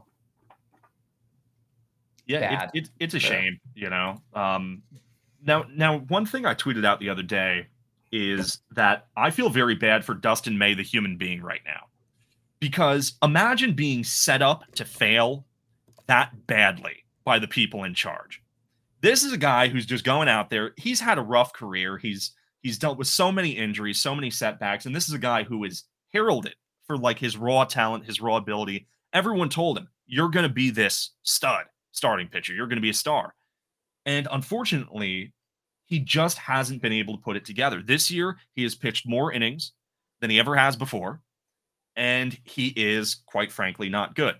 [SPEAKER 5] Yeah, it's a shame, you know. Now, one thing I tweeted out the other day is that I feel very bad for Dustin May, the human being, right now, because imagine being set up to fail that badly by the people in charge. This is a guy who's just going out there. He's had a rough career. He's dealt with so many injuries, so many setbacks, and this is a guy who is heralded for like his raw talent, his raw ability. Everyone told him, "You're going to be this stud starting pitcher. You're going to be a star." And unfortunately, he just hasn't been able to put it together. This year, he has pitched more innings than he ever has before, and he is, quite frankly, not good.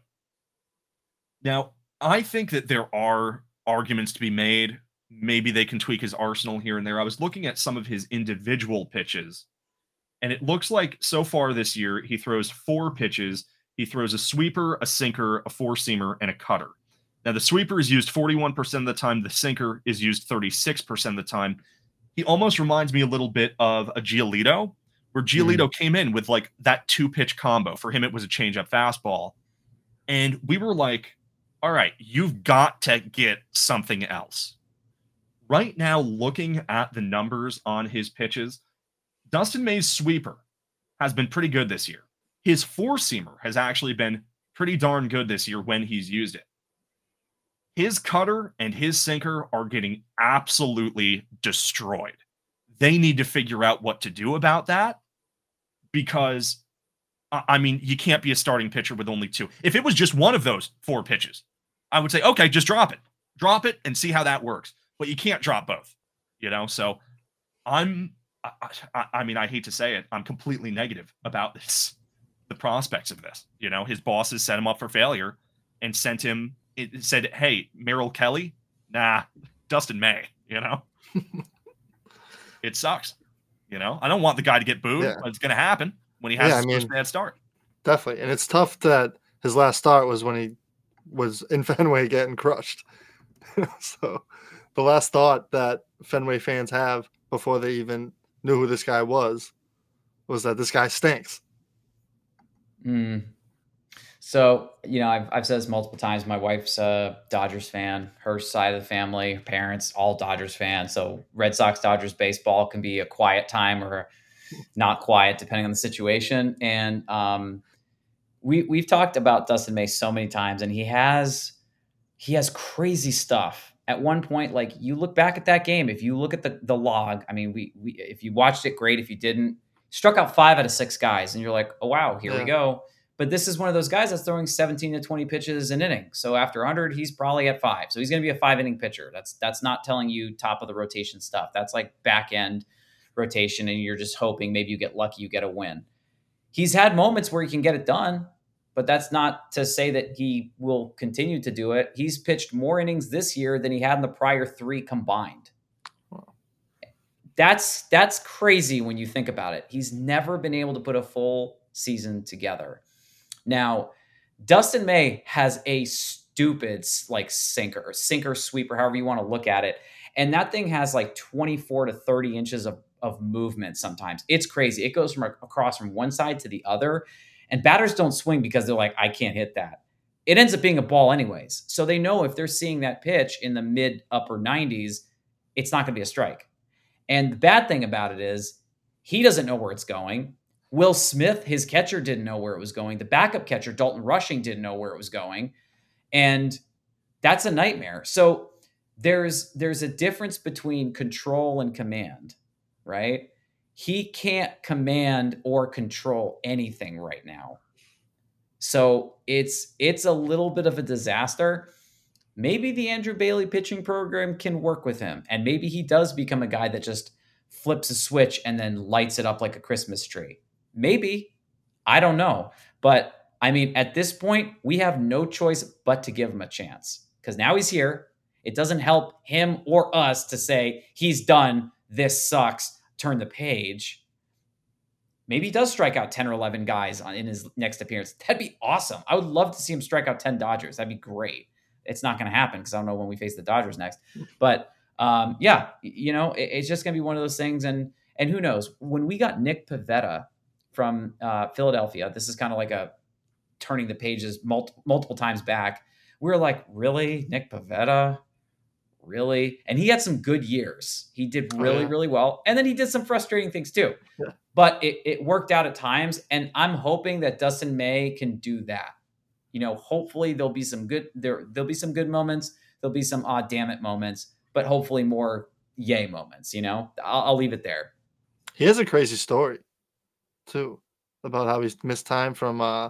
[SPEAKER 5] Now, I think that there are arguments to be made. Maybe they can tweak his arsenal here and there. I was looking at some of his individual pitches, and it looks like so far this year, he throws 4 pitches. He throws a sweeper, a sinker, a four-seamer, and a cutter. Now, the sweeper is used 41% of the time. The sinker is used 36% of the time. He almost reminds me a little bit of a Giolito, where Giolito came in with like that 2-pitch combo. For him, it was a changeup fastball. And we were like, all right, you've got to get something else. Right now, looking at the numbers on his pitches, Dustin May's sweeper has been pretty good this year. His four-seamer has actually been pretty darn good this year when he's used it. His cutter and his sinker are getting absolutely destroyed. They need to figure out what to do about that, because, I mean, you can't be a starting pitcher with only 2. If it was just one of those 4 pitches, I would say, okay, just drop it. Drop it and see how that works. But you can't drop both, you know? So I mean, I hate to say it, I'm completely negative about this, the prospects of this. You know, his bosses set him up for failure and sent him, it said, hey, Merrill Kelly, nah, Dustin May, you know? It sucks, you know? I don't want the guy to get booed, but it's going to happen when he has his first bad start.
[SPEAKER 6] Definitely. And it's tough that his last start was when he was in Fenway getting crushed. So the last thought that Fenway fans have before they even knew who this guy was that this guy stinks.
[SPEAKER 7] So, you know, I've said this multiple times. My wife's a Dodgers fan. Her side of the family, her parents, all Dodgers fans. So Red Sox, Dodgers baseball can be a quiet time or not quiet, depending on the situation. And we've talked about Dustin May so many times, and he has crazy stuff. At one point, like, you look back at that game, if you look at the log, I mean, we if you watched it, great. If you didn't, struck out 5 out of 6 guys, and you're like, oh wow, here we go. But this is one of those guys that's throwing 17 to 20 pitches an inning. So after 100, he's probably at 5. So he's going to be a 5-inning pitcher. That's not telling you top of the rotation stuff. That's like back end rotation, and you're just hoping maybe you get lucky, you get a win. He's had moments where he can get it done, but that's not to say that he will continue to do it. He's pitched more innings this year than he had in the prior 3 combined. That's crazy when you think about it. He's never been able to put a full season together. Now, Dustin May has a stupid like sinker sweeper, however you want to look at it. And that thing has like 24 to 30 inches of movement sometimes. It's crazy. It goes from across from one side to the other. And batters don't swing because they're like, I can't hit that. It ends up being a ball anyways. So they know if they're seeing that pitch in the mid upper 90s, it's not going to be a strike. And the bad thing about it is he doesn't know where it's going. Will Smith, his catcher, didn't know where it was going. The backup catcher, Dalton Rushing, didn't know where it was going. And that's a nightmare. So there's a difference between control and command, right? He can't command or control anything right now. So it's a little bit of a disaster. Maybe the Andrew Bailey pitching program can work with him. And maybe he does become a guy that just flips a switch and then lights it up like a Christmas tree. Maybe. I don't know. But I mean, at this point, we have no choice but to give him a chance. Because now he's here. It doesn't help him or us to say, he's done, this sucks, turn the page. Maybe he does strike out 10 or 11 guys in his next appearance. That'd be awesome. I would love to see him strike out 10 Dodgers. That'd be great. It's not going to happen because I don't know when we face the Dodgers next. But Yeah, it's just going to be one of those things. And who knows, when we got Nick Pivetta from Philadelphia, this is kind of like a turning the pages multiple times back. We were like, really? Nick Pivetta? Really? And he had some good years. He did really well. And then he did some frustrating things too. Yeah. But it worked out at times. And I'm hoping that Dustin May can do that. Hopefully there'll be some good there'll be some good moments. There'll be some damn it moments, but hopefully more yay moments. I'll leave it there.
[SPEAKER 6] He has a crazy story too about how he missed time from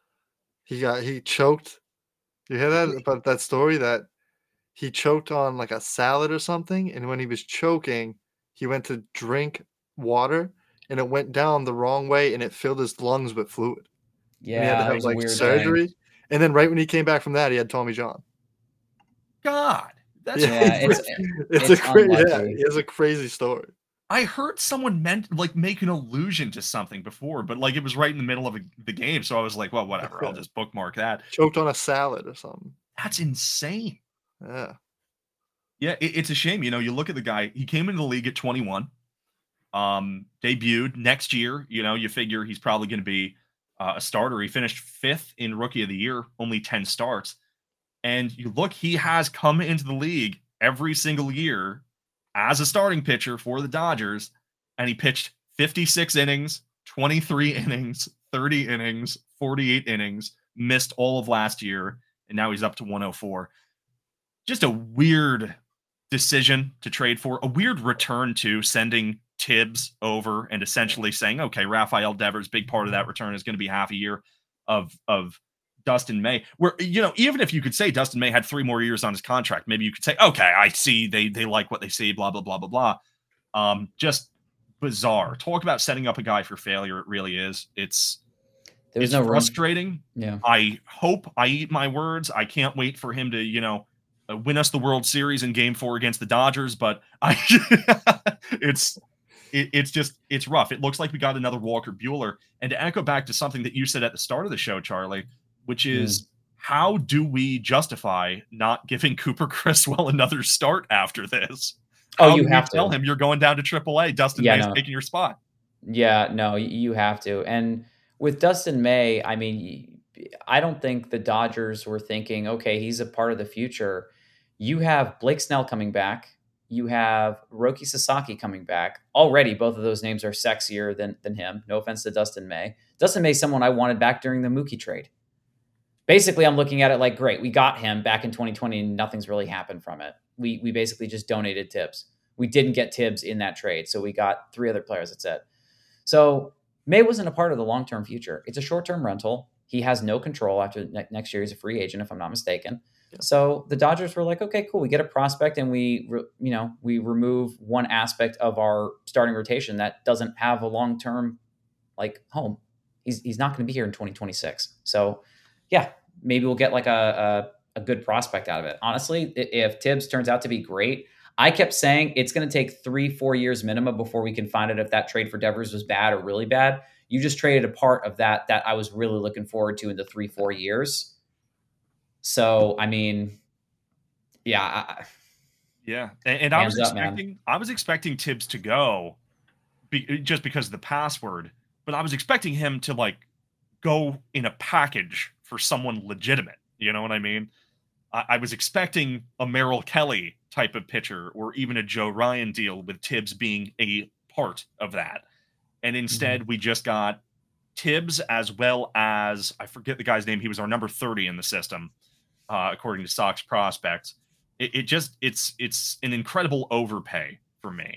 [SPEAKER 6] he choked. You hear that about that story that he choked on like a salad or something, and when he was choking, he went to drink water and it went down the wrong way and it filled his lungs with fluid.
[SPEAKER 7] Yeah,
[SPEAKER 6] and he had to have like surgery. Thing. And then right when he came back from that, he had Tommy John.
[SPEAKER 5] God, that's
[SPEAKER 6] it's a crazy. Yeah, he has a crazy story.
[SPEAKER 5] I heard someone make an allusion to something before, but like it was right in the middle of the game, so I was like, well, whatever, I'll just bookmark that.
[SPEAKER 6] Choked on a salad or something.
[SPEAKER 5] That's insane.
[SPEAKER 6] Yeah.
[SPEAKER 5] Yeah, it's a shame. You look at the guy, he came into the league at 21, debuted next year. You figure he's probably going to be a starter. He finished 5th in Rookie of the Year, only 10 starts. And you look, he has come into the league every single year as a starting pitcher for the Dodgers, and he pitched 56 innings, 23 innings, 30 innings, 48 innings, missed all of last year, and now he's up to 104. Just a weird decision to trade for, a weird return to sending Tibbs over and essentially saying, okay, Rafael Devers, big part of that return is going to be half a year of Dustin May, where, even if you could say Dustin May had 3 more years on his contract, maybe you could say, okay, I see they like what they see, blah, blah, blah, blah, blah. Just bizarre. Talk about setting up a guy for failure. It really is. It's frustrating.
[SPEAKER 7] Yeah.
[SPEAKER 5] I hope I eat my words. I can't wait for him to, win us the World Series in Game 4 against the Dodgers, but it's rough. It looks like we got another Walker Buehler. And to echo back to something that you said at the start of the show, Charlie, which is how do we justify not giving Cooper Criswell another start after this?
[SPEAKER 7] You have to
[SPEAKER 5] tell him you're going down to AAA. Dustin May's taking your spot.
[SPEAKER 7] Yeah, no, you have to. And with Dustin May, I mean, I don't think the Dodgers were thinking, okay, he's a part of the future. You have Blake Snell coming back. You have Roki Sasaki coming back. Already, both of those names are sexier than him. No offense to Dustin May. Dustin May is someone I wanted back during the Mookie trade. Basically, I'm looking at it like, great, we got him back in 2020 and nothing's really happened from it. We basically just donated Tibbs. We didn't get Tibbs in that trade, so we got 3 other players, that's it. So May wasn't a part of the long-term future. It's a short-term rental. He has no control after next year. He's a free agent, if I'm not mistaken. Yeah. So the Dodgers were like, okay, cool. We get a prospect and we remove one aspect of our starting rotation that doesn't have a long-term home. He's not going to be here in 2026. So yeah, maybe we'll get like a good prospect out of it. Honestly, if Tibbs turns out to be great, I kept saying it's going to take 3-4 years minimum before we can find out if that trade for Devers was bad or really bad. You just traded a part of that I was really looking forward to in the 3-4 years. So, I mean, yeah.
[SPEAKER 5] Yeah. And I was expecting Tibbs to go just because of the password, but I was expecting him to go in a package for someone legitimate. You know what I mean? I was expecting a Merrill Kelly type of pitcher or even a Joe Ryan deal with Tibbs being a part of that. And instead we just got Tibbs as well as, I forget the guy's name. He was our number 30 in the system, according to Sox Prospects. It's an incredible overpay for me.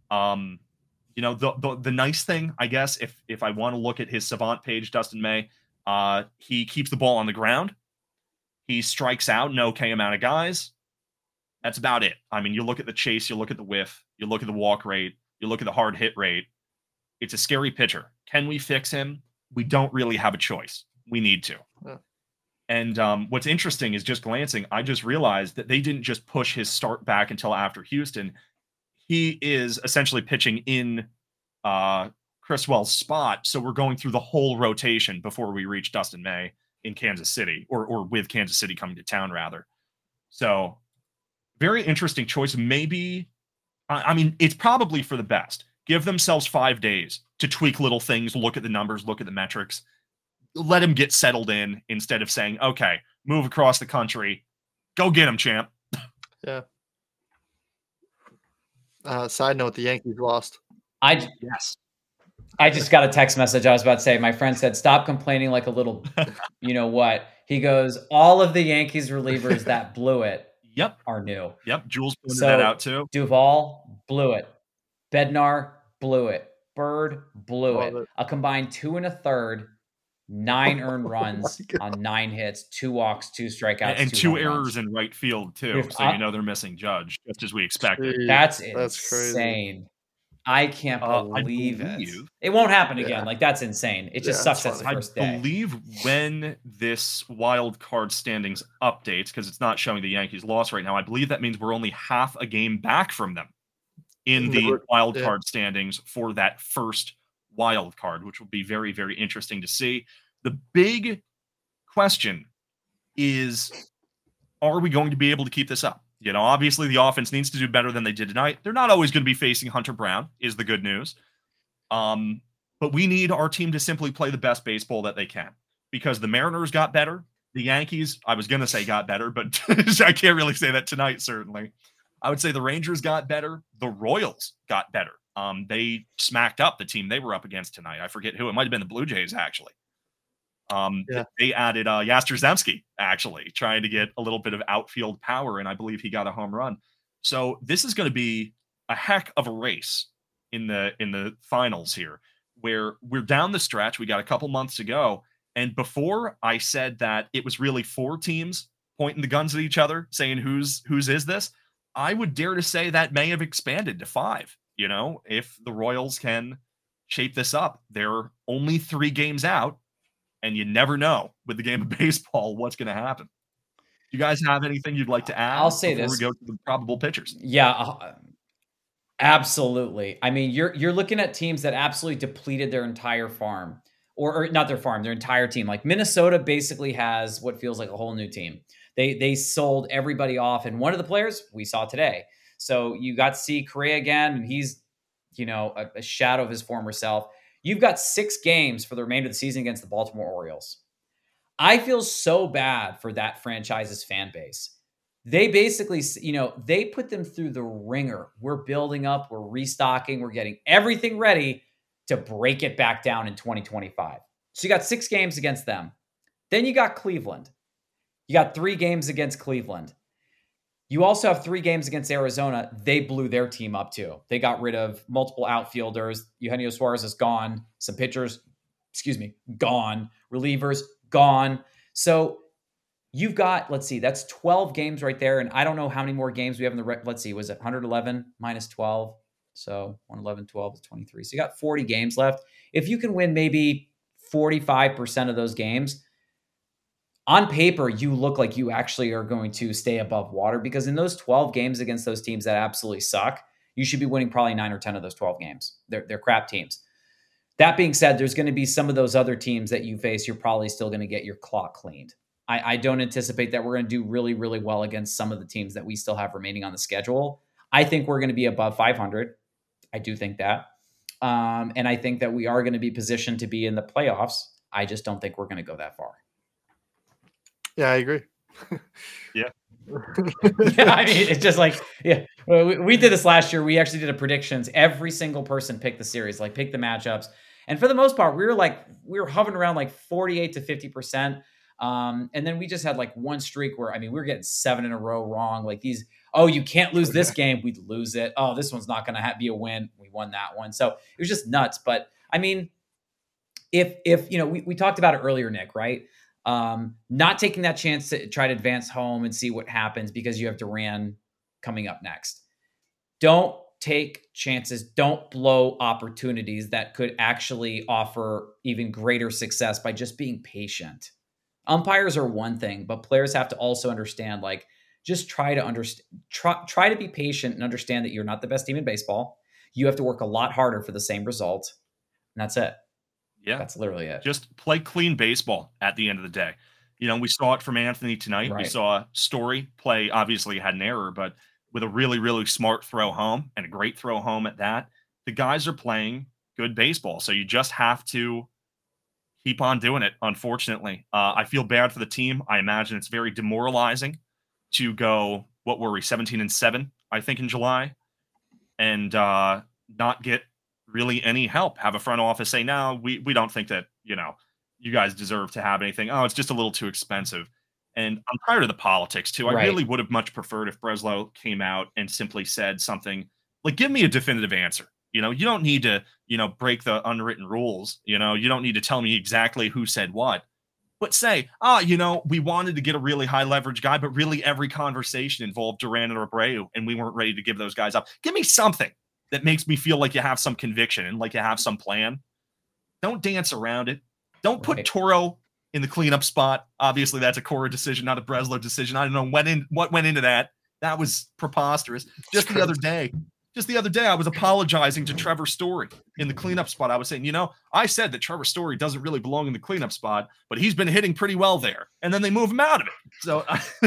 [SPEAKER 5] The nice thing, I guess, if I want to look at his Savant page, Dustin May, he keeps the ball on the ground. He strikes out an okay amount of guys. That's about it. I mean, you look at the chase, you look at the whiff, you look at the walk rate, you look at the hard hit rate. It's a scary pitcher. Can we fix him? We don't really have a choice. We need to. Yeah. And what's interesting is, just glancing, I just realized that they didn't just push his start back until after Houston. He is essentially pitching in Criswell's spot. So we're going through the whole rotation before we reach Dustin May in Kansas City, or with Kansas City coming to town, rather. So Very interesting choice. Maybe, I mean, it's probably for the best. Give themselves 5 days to tweak little things, look at the numbers, look at the metrics. Let him get settled in instead of saying, okay, move across the country. Go get him, champ.
[SPEAKER 6] Yeah. Side note, the Yankees lost.
[SPEAKER 5] Yes.
[SPEAKER 7] I just got a text message. I was about to say, my friend said, stop complaining like a little, you know what? He goes, all of the Yankees relievers that blew it are new.
[SPEAKER 5] Yep. Jules pointed that out too.
[SPEAKER 7] Duvall blew it. Bednar blew it. Bird blew it.
[SPEAKER 6] it.
[SPEAKER 7] A combined 2 1/3, 9 earned runs on 9 hits, 2 walks, 2 strikeouts,
[SPEAKER 5] and 2
[SPEAKER 7] home
[SPEAKER 5] errors
[SPEAKER 7] runs.
[SPEAKER 5] in right field too. So you know they're missing Judge, just as we expected.
[SPEAKER 7] That's
[SPEAKER 6] crazy.
[SPEAKER 7] Insane. I can't believe it. It won't happen again. Like, that's insane. It just sucks that's the first day.
[SPEAKER 5] I believe when this wild card standings updates, because it's not showing the Yankees loss right now, I believe that means we're only half a game back from them in the wild card standings for that first wild card, which will be very, very interesting to see. The big question is, are we going to be able to keep this up? You know, obviously the offense needs to do better than they did tonight. They're not always going to be facing Hunter Brown, is the good news. But we need our team to simply play the best baseball that they can, because the Mariners got better. The Yankees, I was going to say got better, but I can't really say that tonight, certainly. I would say the Rangers got better. The Royals got better. They smacked up the team they were up against tonight. I forget who. It might have been the Blue Jays, actually. They added Yastrzemski, actually, trying to get a little bit of outfield power, and I believe he got a home run. So this is going to be a heck of a race in the finals here, where we're down the stretch. We got a couple months to go, and before I said that it was really 4 teams pointing the guns at each other, saying whose is this, I would dare to say that may have expanded to 5. You know, if the Royals can shape this up, they're only 3 games out. And you never know with the game of baseball what's going to happen. You guys have anything you'd like to add?
[SPEAKER 7] I'll say
[SPEAKER 5] before
[SPEAKER 7] this.
[SPEAKER 5] we go to the probable pitchers.
[SPEAKER 7] Yeah, absolutely. I mean, you're looking at teams that absolutely depleted their entire farm, or not their farm, their entire team. Like Minnesota basically has what feels like a whole new team. They sold everybody off, and one of the players we saw today. So you got to see Correa again, and he's, you know, a shadow of his former self. You've got 6 games for the remainder of the season against the Baltimore Orioles. I feel so bad for that franchise's fan base. They basically, you know, they put them through the ringer. We're building up, we're restocking, we're getting everything ready to break it back down in 2025. So you got 6 games against them. Then you got Cleveland. You got 3 games against Cleveland. You also have 3 games against Arizona. They blew their team up too. They got rid of multiple outfielders. Eugenio Suarez is gone. Some pitchers, gone. Relievers, gone. So you've got, let's see, that's 12 games right there. And I don't know how many more games we have in the, let's see, was it 111 minus 12? So 111, 12 is 23. So you got 40 games left. If you can win maybe 45% of those games, on paper, you look like you actually are going to stay above water, because in those 12 games against those teams that absolutely suck, you should be winning probably 9 or 10 of those 12 games. They're crap teams. That being said, there's going to be some of those other teams that you face, you're probably still going to get your clock cleaned. I don't anticipate that we're going to do really, really well against some of the teams that we still have remaining on the schedule. I think we're going to be above 500. I do think that. And I think that we are going to be positioned to be in the playoffs. I just don't think we're going to go that far.
[SPEAKER 6] Yeah, I agree.
[SPEAKER 5] Yeah.
[SPEAKER 7] Yeah, I mean, it's just like, yeah, we did this last year. We actually did a predictions. Every single person picked the series, like picked the matchups. And for the most part, we were hovering around like 48 to 50%. And then we just had like one streak where, I mean, we were getting 7 in a row wrong. Like these, oh, you can't lose this game. We'd lose it. Oh, this one's not going to be a win. We won that one. So it was just nuts. But I mean, if you know, we talked about it earlier, Nick, right? Not taking that chance to try to advance home and see what happens because you have Duran coming up next. Don't take chances. Don't blow opportunities that could actually offer even greater success by just being patient. Umpires are one thing, but players have to also understand, like, just try to understand, try to be patient and understand that you're not the best team in baseball. You have to work a lot harder for the same result. And that's it.
[SPEAKER 5] Yeah.
[SPEAKER 7] That's literally it.
[SPEAKER 5] Just play clean baseball at the end of the day. You know, we saw it from Anthony tonight.
[SPEAKER 7] Right.
[SPEAKER 5] We saw Story play, obviously had an error, but with a really, really smart throw home and a great throw home at that. The guys are playing good baseball. So you just have to keep on doing it, unfortunately. I feel bad for the team. I imagine it's very demoralizing to go, what were we, 17-7, I think, in July, and not get really any help. Have a front office say, no, we don't think that, you guys deserve to have anything. Oh, it's just a little too expensive. And I'm tired of the politics, too. I really would have much preferred if Breslow came out and simply said something like, give me a definitive answer. You don't need to, break the unwritten rules. You don't need to tell me exactly who said what. But say, we wanted to get a really high leverage guy, but really every conversation involved Duran and Abreu, and we weren't ready to give those guys up. Give me something that makes me feel like you have some conviction and like you have some plan. Don't dance around it. Don't put Toro in the cleanup spot. Obviously, that's a Cora decision, not a Breslow decision. I don't know what went into that. That was preposterous. Just the other day, I was apologizing to Trevor Story in the cleanup spot. I was saying, I said that Trevor Story doesn't really belong in the cleanup spot, but he's been hitting pretty well there. And then they move him out of it. So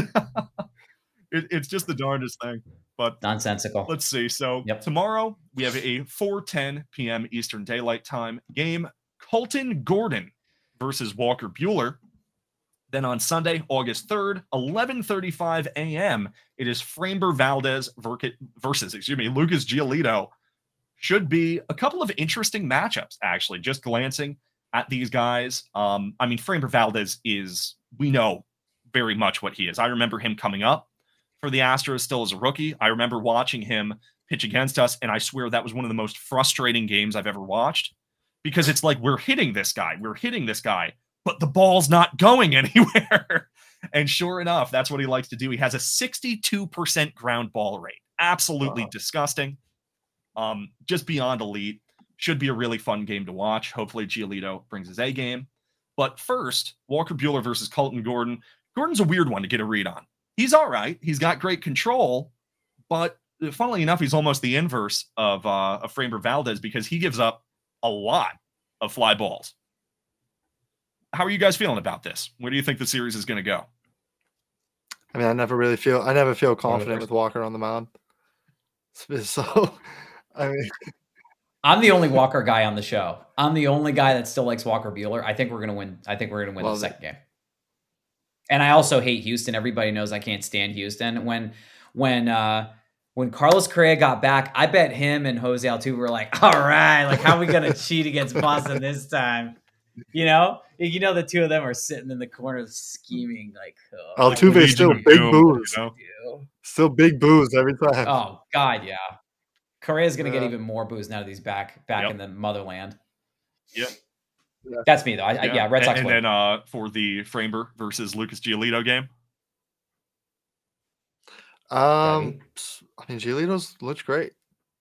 [SPEAKER 5] it's just the darndest thing. But
[SPEAKER 7] nonsensical.
[SPEAKER 5] Let's see. So tomorrow we have a 4:10 p.m. Eastern Daylight Time game. Colton Gordon versus Walker Buehler. Then on Sunday, August 3rd, 11:35 a.m., it is Framber Valdez versus Lucas Giolito. Should be a couple of interesting matchups, actually, just glancing at these guys. Framber Valdez we know very much what he is. I remember him coming up for the Astros still as a rookie. I remember watching him pitch against us, and I swear that was one of the most frustrating games I've ever watched, because it's like, we're hitting this guy, but the ball's not going anywhere. And sure enough, that's what he likes to do. He has a 62% ground ball rate. Absolutely disgusting. Just beyond elite. Should be a really fun game to watch. Hopefully Giolito brings his A game. But first, Walker Buehler versus Colton Gordon. Gordon's a weird one to get a read on. He's all right. He's got great control, but funnily enough, he's almost the inverse of Framber Valdez, because he gives up a lot of fly balls. How are you guys feeling about this? Where do you think the series is going to go?
[SPEAKER 6] I never feel confident with Walker on the mound. So,
[SPEAKER 7] I'm the only Walker guy on the show. I'm the only guy that still likes Walker Buehler. I think we're going to win. I think we're going to win the second game. And I also hate Houston. Everybody knows I can't stand Houston. When Carlos Correa got back, I bet him and Jose Altuve were like, all right, like, how are we going to cheat against Boston this time? The two of them are sitting in the corner scheming like,
[SPEAKER 6] Altuve still big boos. Still big boos every time.
[SPEAKER 7] Oh God, yeah. Correa's going to get even more boos now that he's back in the motherland.
[SPEAKER 5] Yep.
[SPEAKER 6] Yeah.
[SPEAKER 7] That's me though. Red Sox
[SPEAKER 5] and
[SPEAKER 7] win.
[SPEAKER 5] then for the Framber versus Lucas Giolito game.
[SPEAKER 6] Giolito's looks great.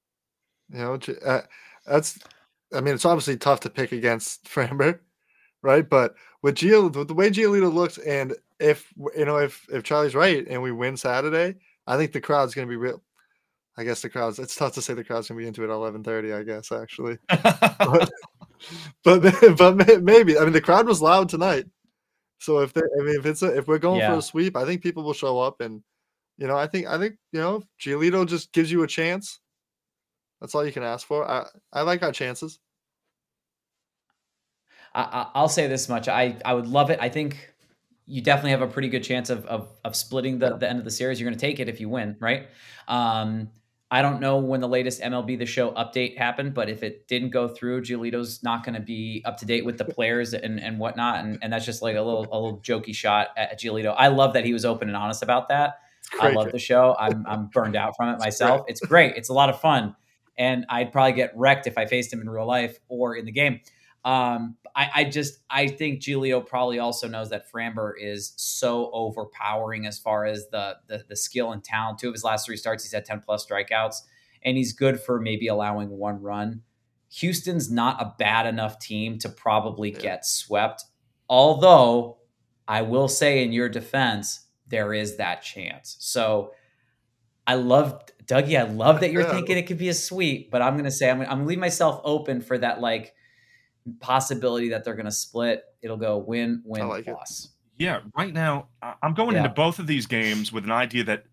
[SPEAKER 6] It's obviously tough to pick against Framber, right? But with the way Giolito looks, and if Charlie's right and we win Saturday, I think the crowd's going to be real. I guess it's tough to say the crowd's going to be into it at 11:30, I guess, actually. but maybe. The crowd was loud tonight. So if we're going for a sweep, I think people will show up, and I think if Giolito just gives you a chance, that's all you can ask for. I like our chances.
[SPEAKER 7] I'll say this much. I would love it. I think you definitely have a pretty good chance of splitting the end of the series. You're going to take it if you win, right? I don't know when the latest MLB The Show update happened, but if it didn't go through, Giolito's not going to be up to date with the players and whatnot. And that's just like a little jokey shot at Giolito. I love that he was open and honest about that. I love the show. I'm burned out from it myself. It's great. It's a lot of fun. And I'd probably get wrecked if I faced him in real life or in the game. I think Giolito probably also knows that Framber is so overpowering as far as the skill and talent. 2 of his last 3 starts, he's had 10 plus strikeouts, and he's good for maybe allowing 1 run. Houston's not a bad enough team to probably get swept. Although I will say in your defense, there is that chance. So I love that you're thinking it could be a sweep, but I'm going to say, I'm going to leave myself open for that, like, possibility that they're going to split. It'll go win, loss.
[SPEAKER 5] Yeah, right now I'm going into both of these games with an idea that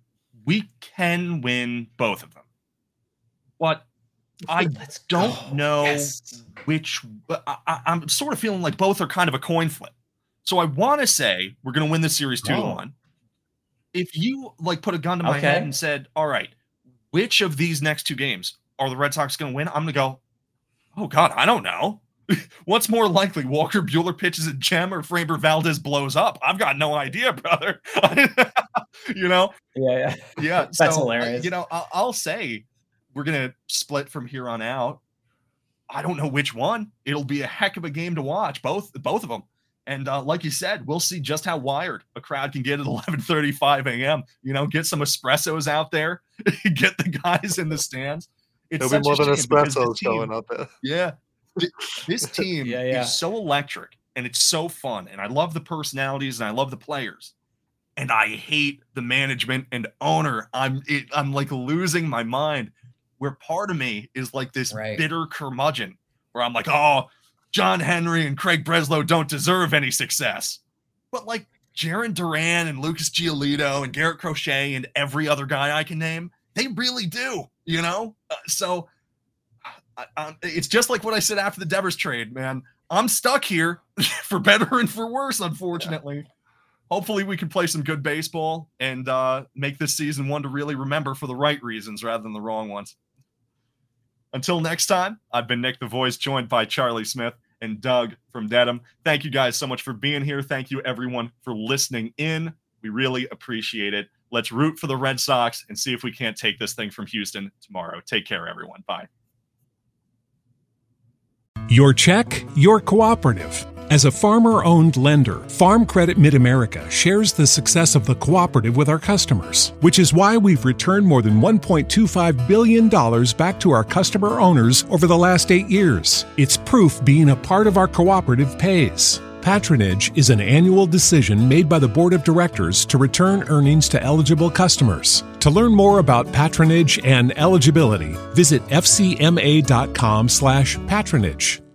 [SPEAKER 5] we can win both of them. But I don't know which. I'm sort of feeling like both are kind of a coin flip. So I want to say we're going to win the series 2-1. If you like put a gun to my head and said, all right, which of these next 2 games are the Red Sox going to win? I'm going to go, oh God, I don't know. What's more likely, Walker Buehler pitches a gem or Framber Valdez blows up? I've got no idea, brother. You know?
[SPEAKER 7] Yeah.
[SPEAKER 5] That's
[SPEAKER 7] hilarious.
[SPEAKER 5] You know, I'll say we're going to split from here on out. I don't know which one. It'll be a heck of a game to watch, both of them. And like you said, we'll see just how wired a crowd can get at 11:35 a.m. You know, get some espressos out there, get the guys in the stands.
[SPEAKER 6] There'll be more than espressos going up there.
[SPEAKER 5] Yeah. This team is so electric and it's so fun. And I love the personalities and I love the players. And I hate the management and owner. I'm like losing my mind, where part of me is like this bitter curmudgeon where I'm like, oh, John Henry and Craig Breslow don't deserve any success. But like Jarren Duran and Lucas Giolito and Garrett Crochet and every other guy I can name, they really do, you know? So it's just like what I said after the Devers trade, man. I'm stuck here for better and for worse, unfortunately. Hopefully we can play some good baseball and make this season one to really remember for the right reasons rather than the wrong ones. Until next time, I've been Nick the Voice, joined by Charlie Smith and Doug from Dedham. Thank you guys so much for being here. Thank you, everyone, for listening in. We really appreciate it. Let's root for the Red Sox and see if we can't take this thing from Houston tomorrow. Take care, everyone. Bye.
[SPEAKER 8] Your check, your cooperative. As a farmer-owned lender, Farm Credit Mid-America shares the success of the cooperative with our customers, which is why we've returned more than $1.25 billion back to our customer owners over the last 8 years. It's proof being a part of our cooperative pays. Patronage is an annual decision made by the Board of Directors to return earnings to eligible customers. To learn more about patronage and eligibility, visit fcma.com/patronage.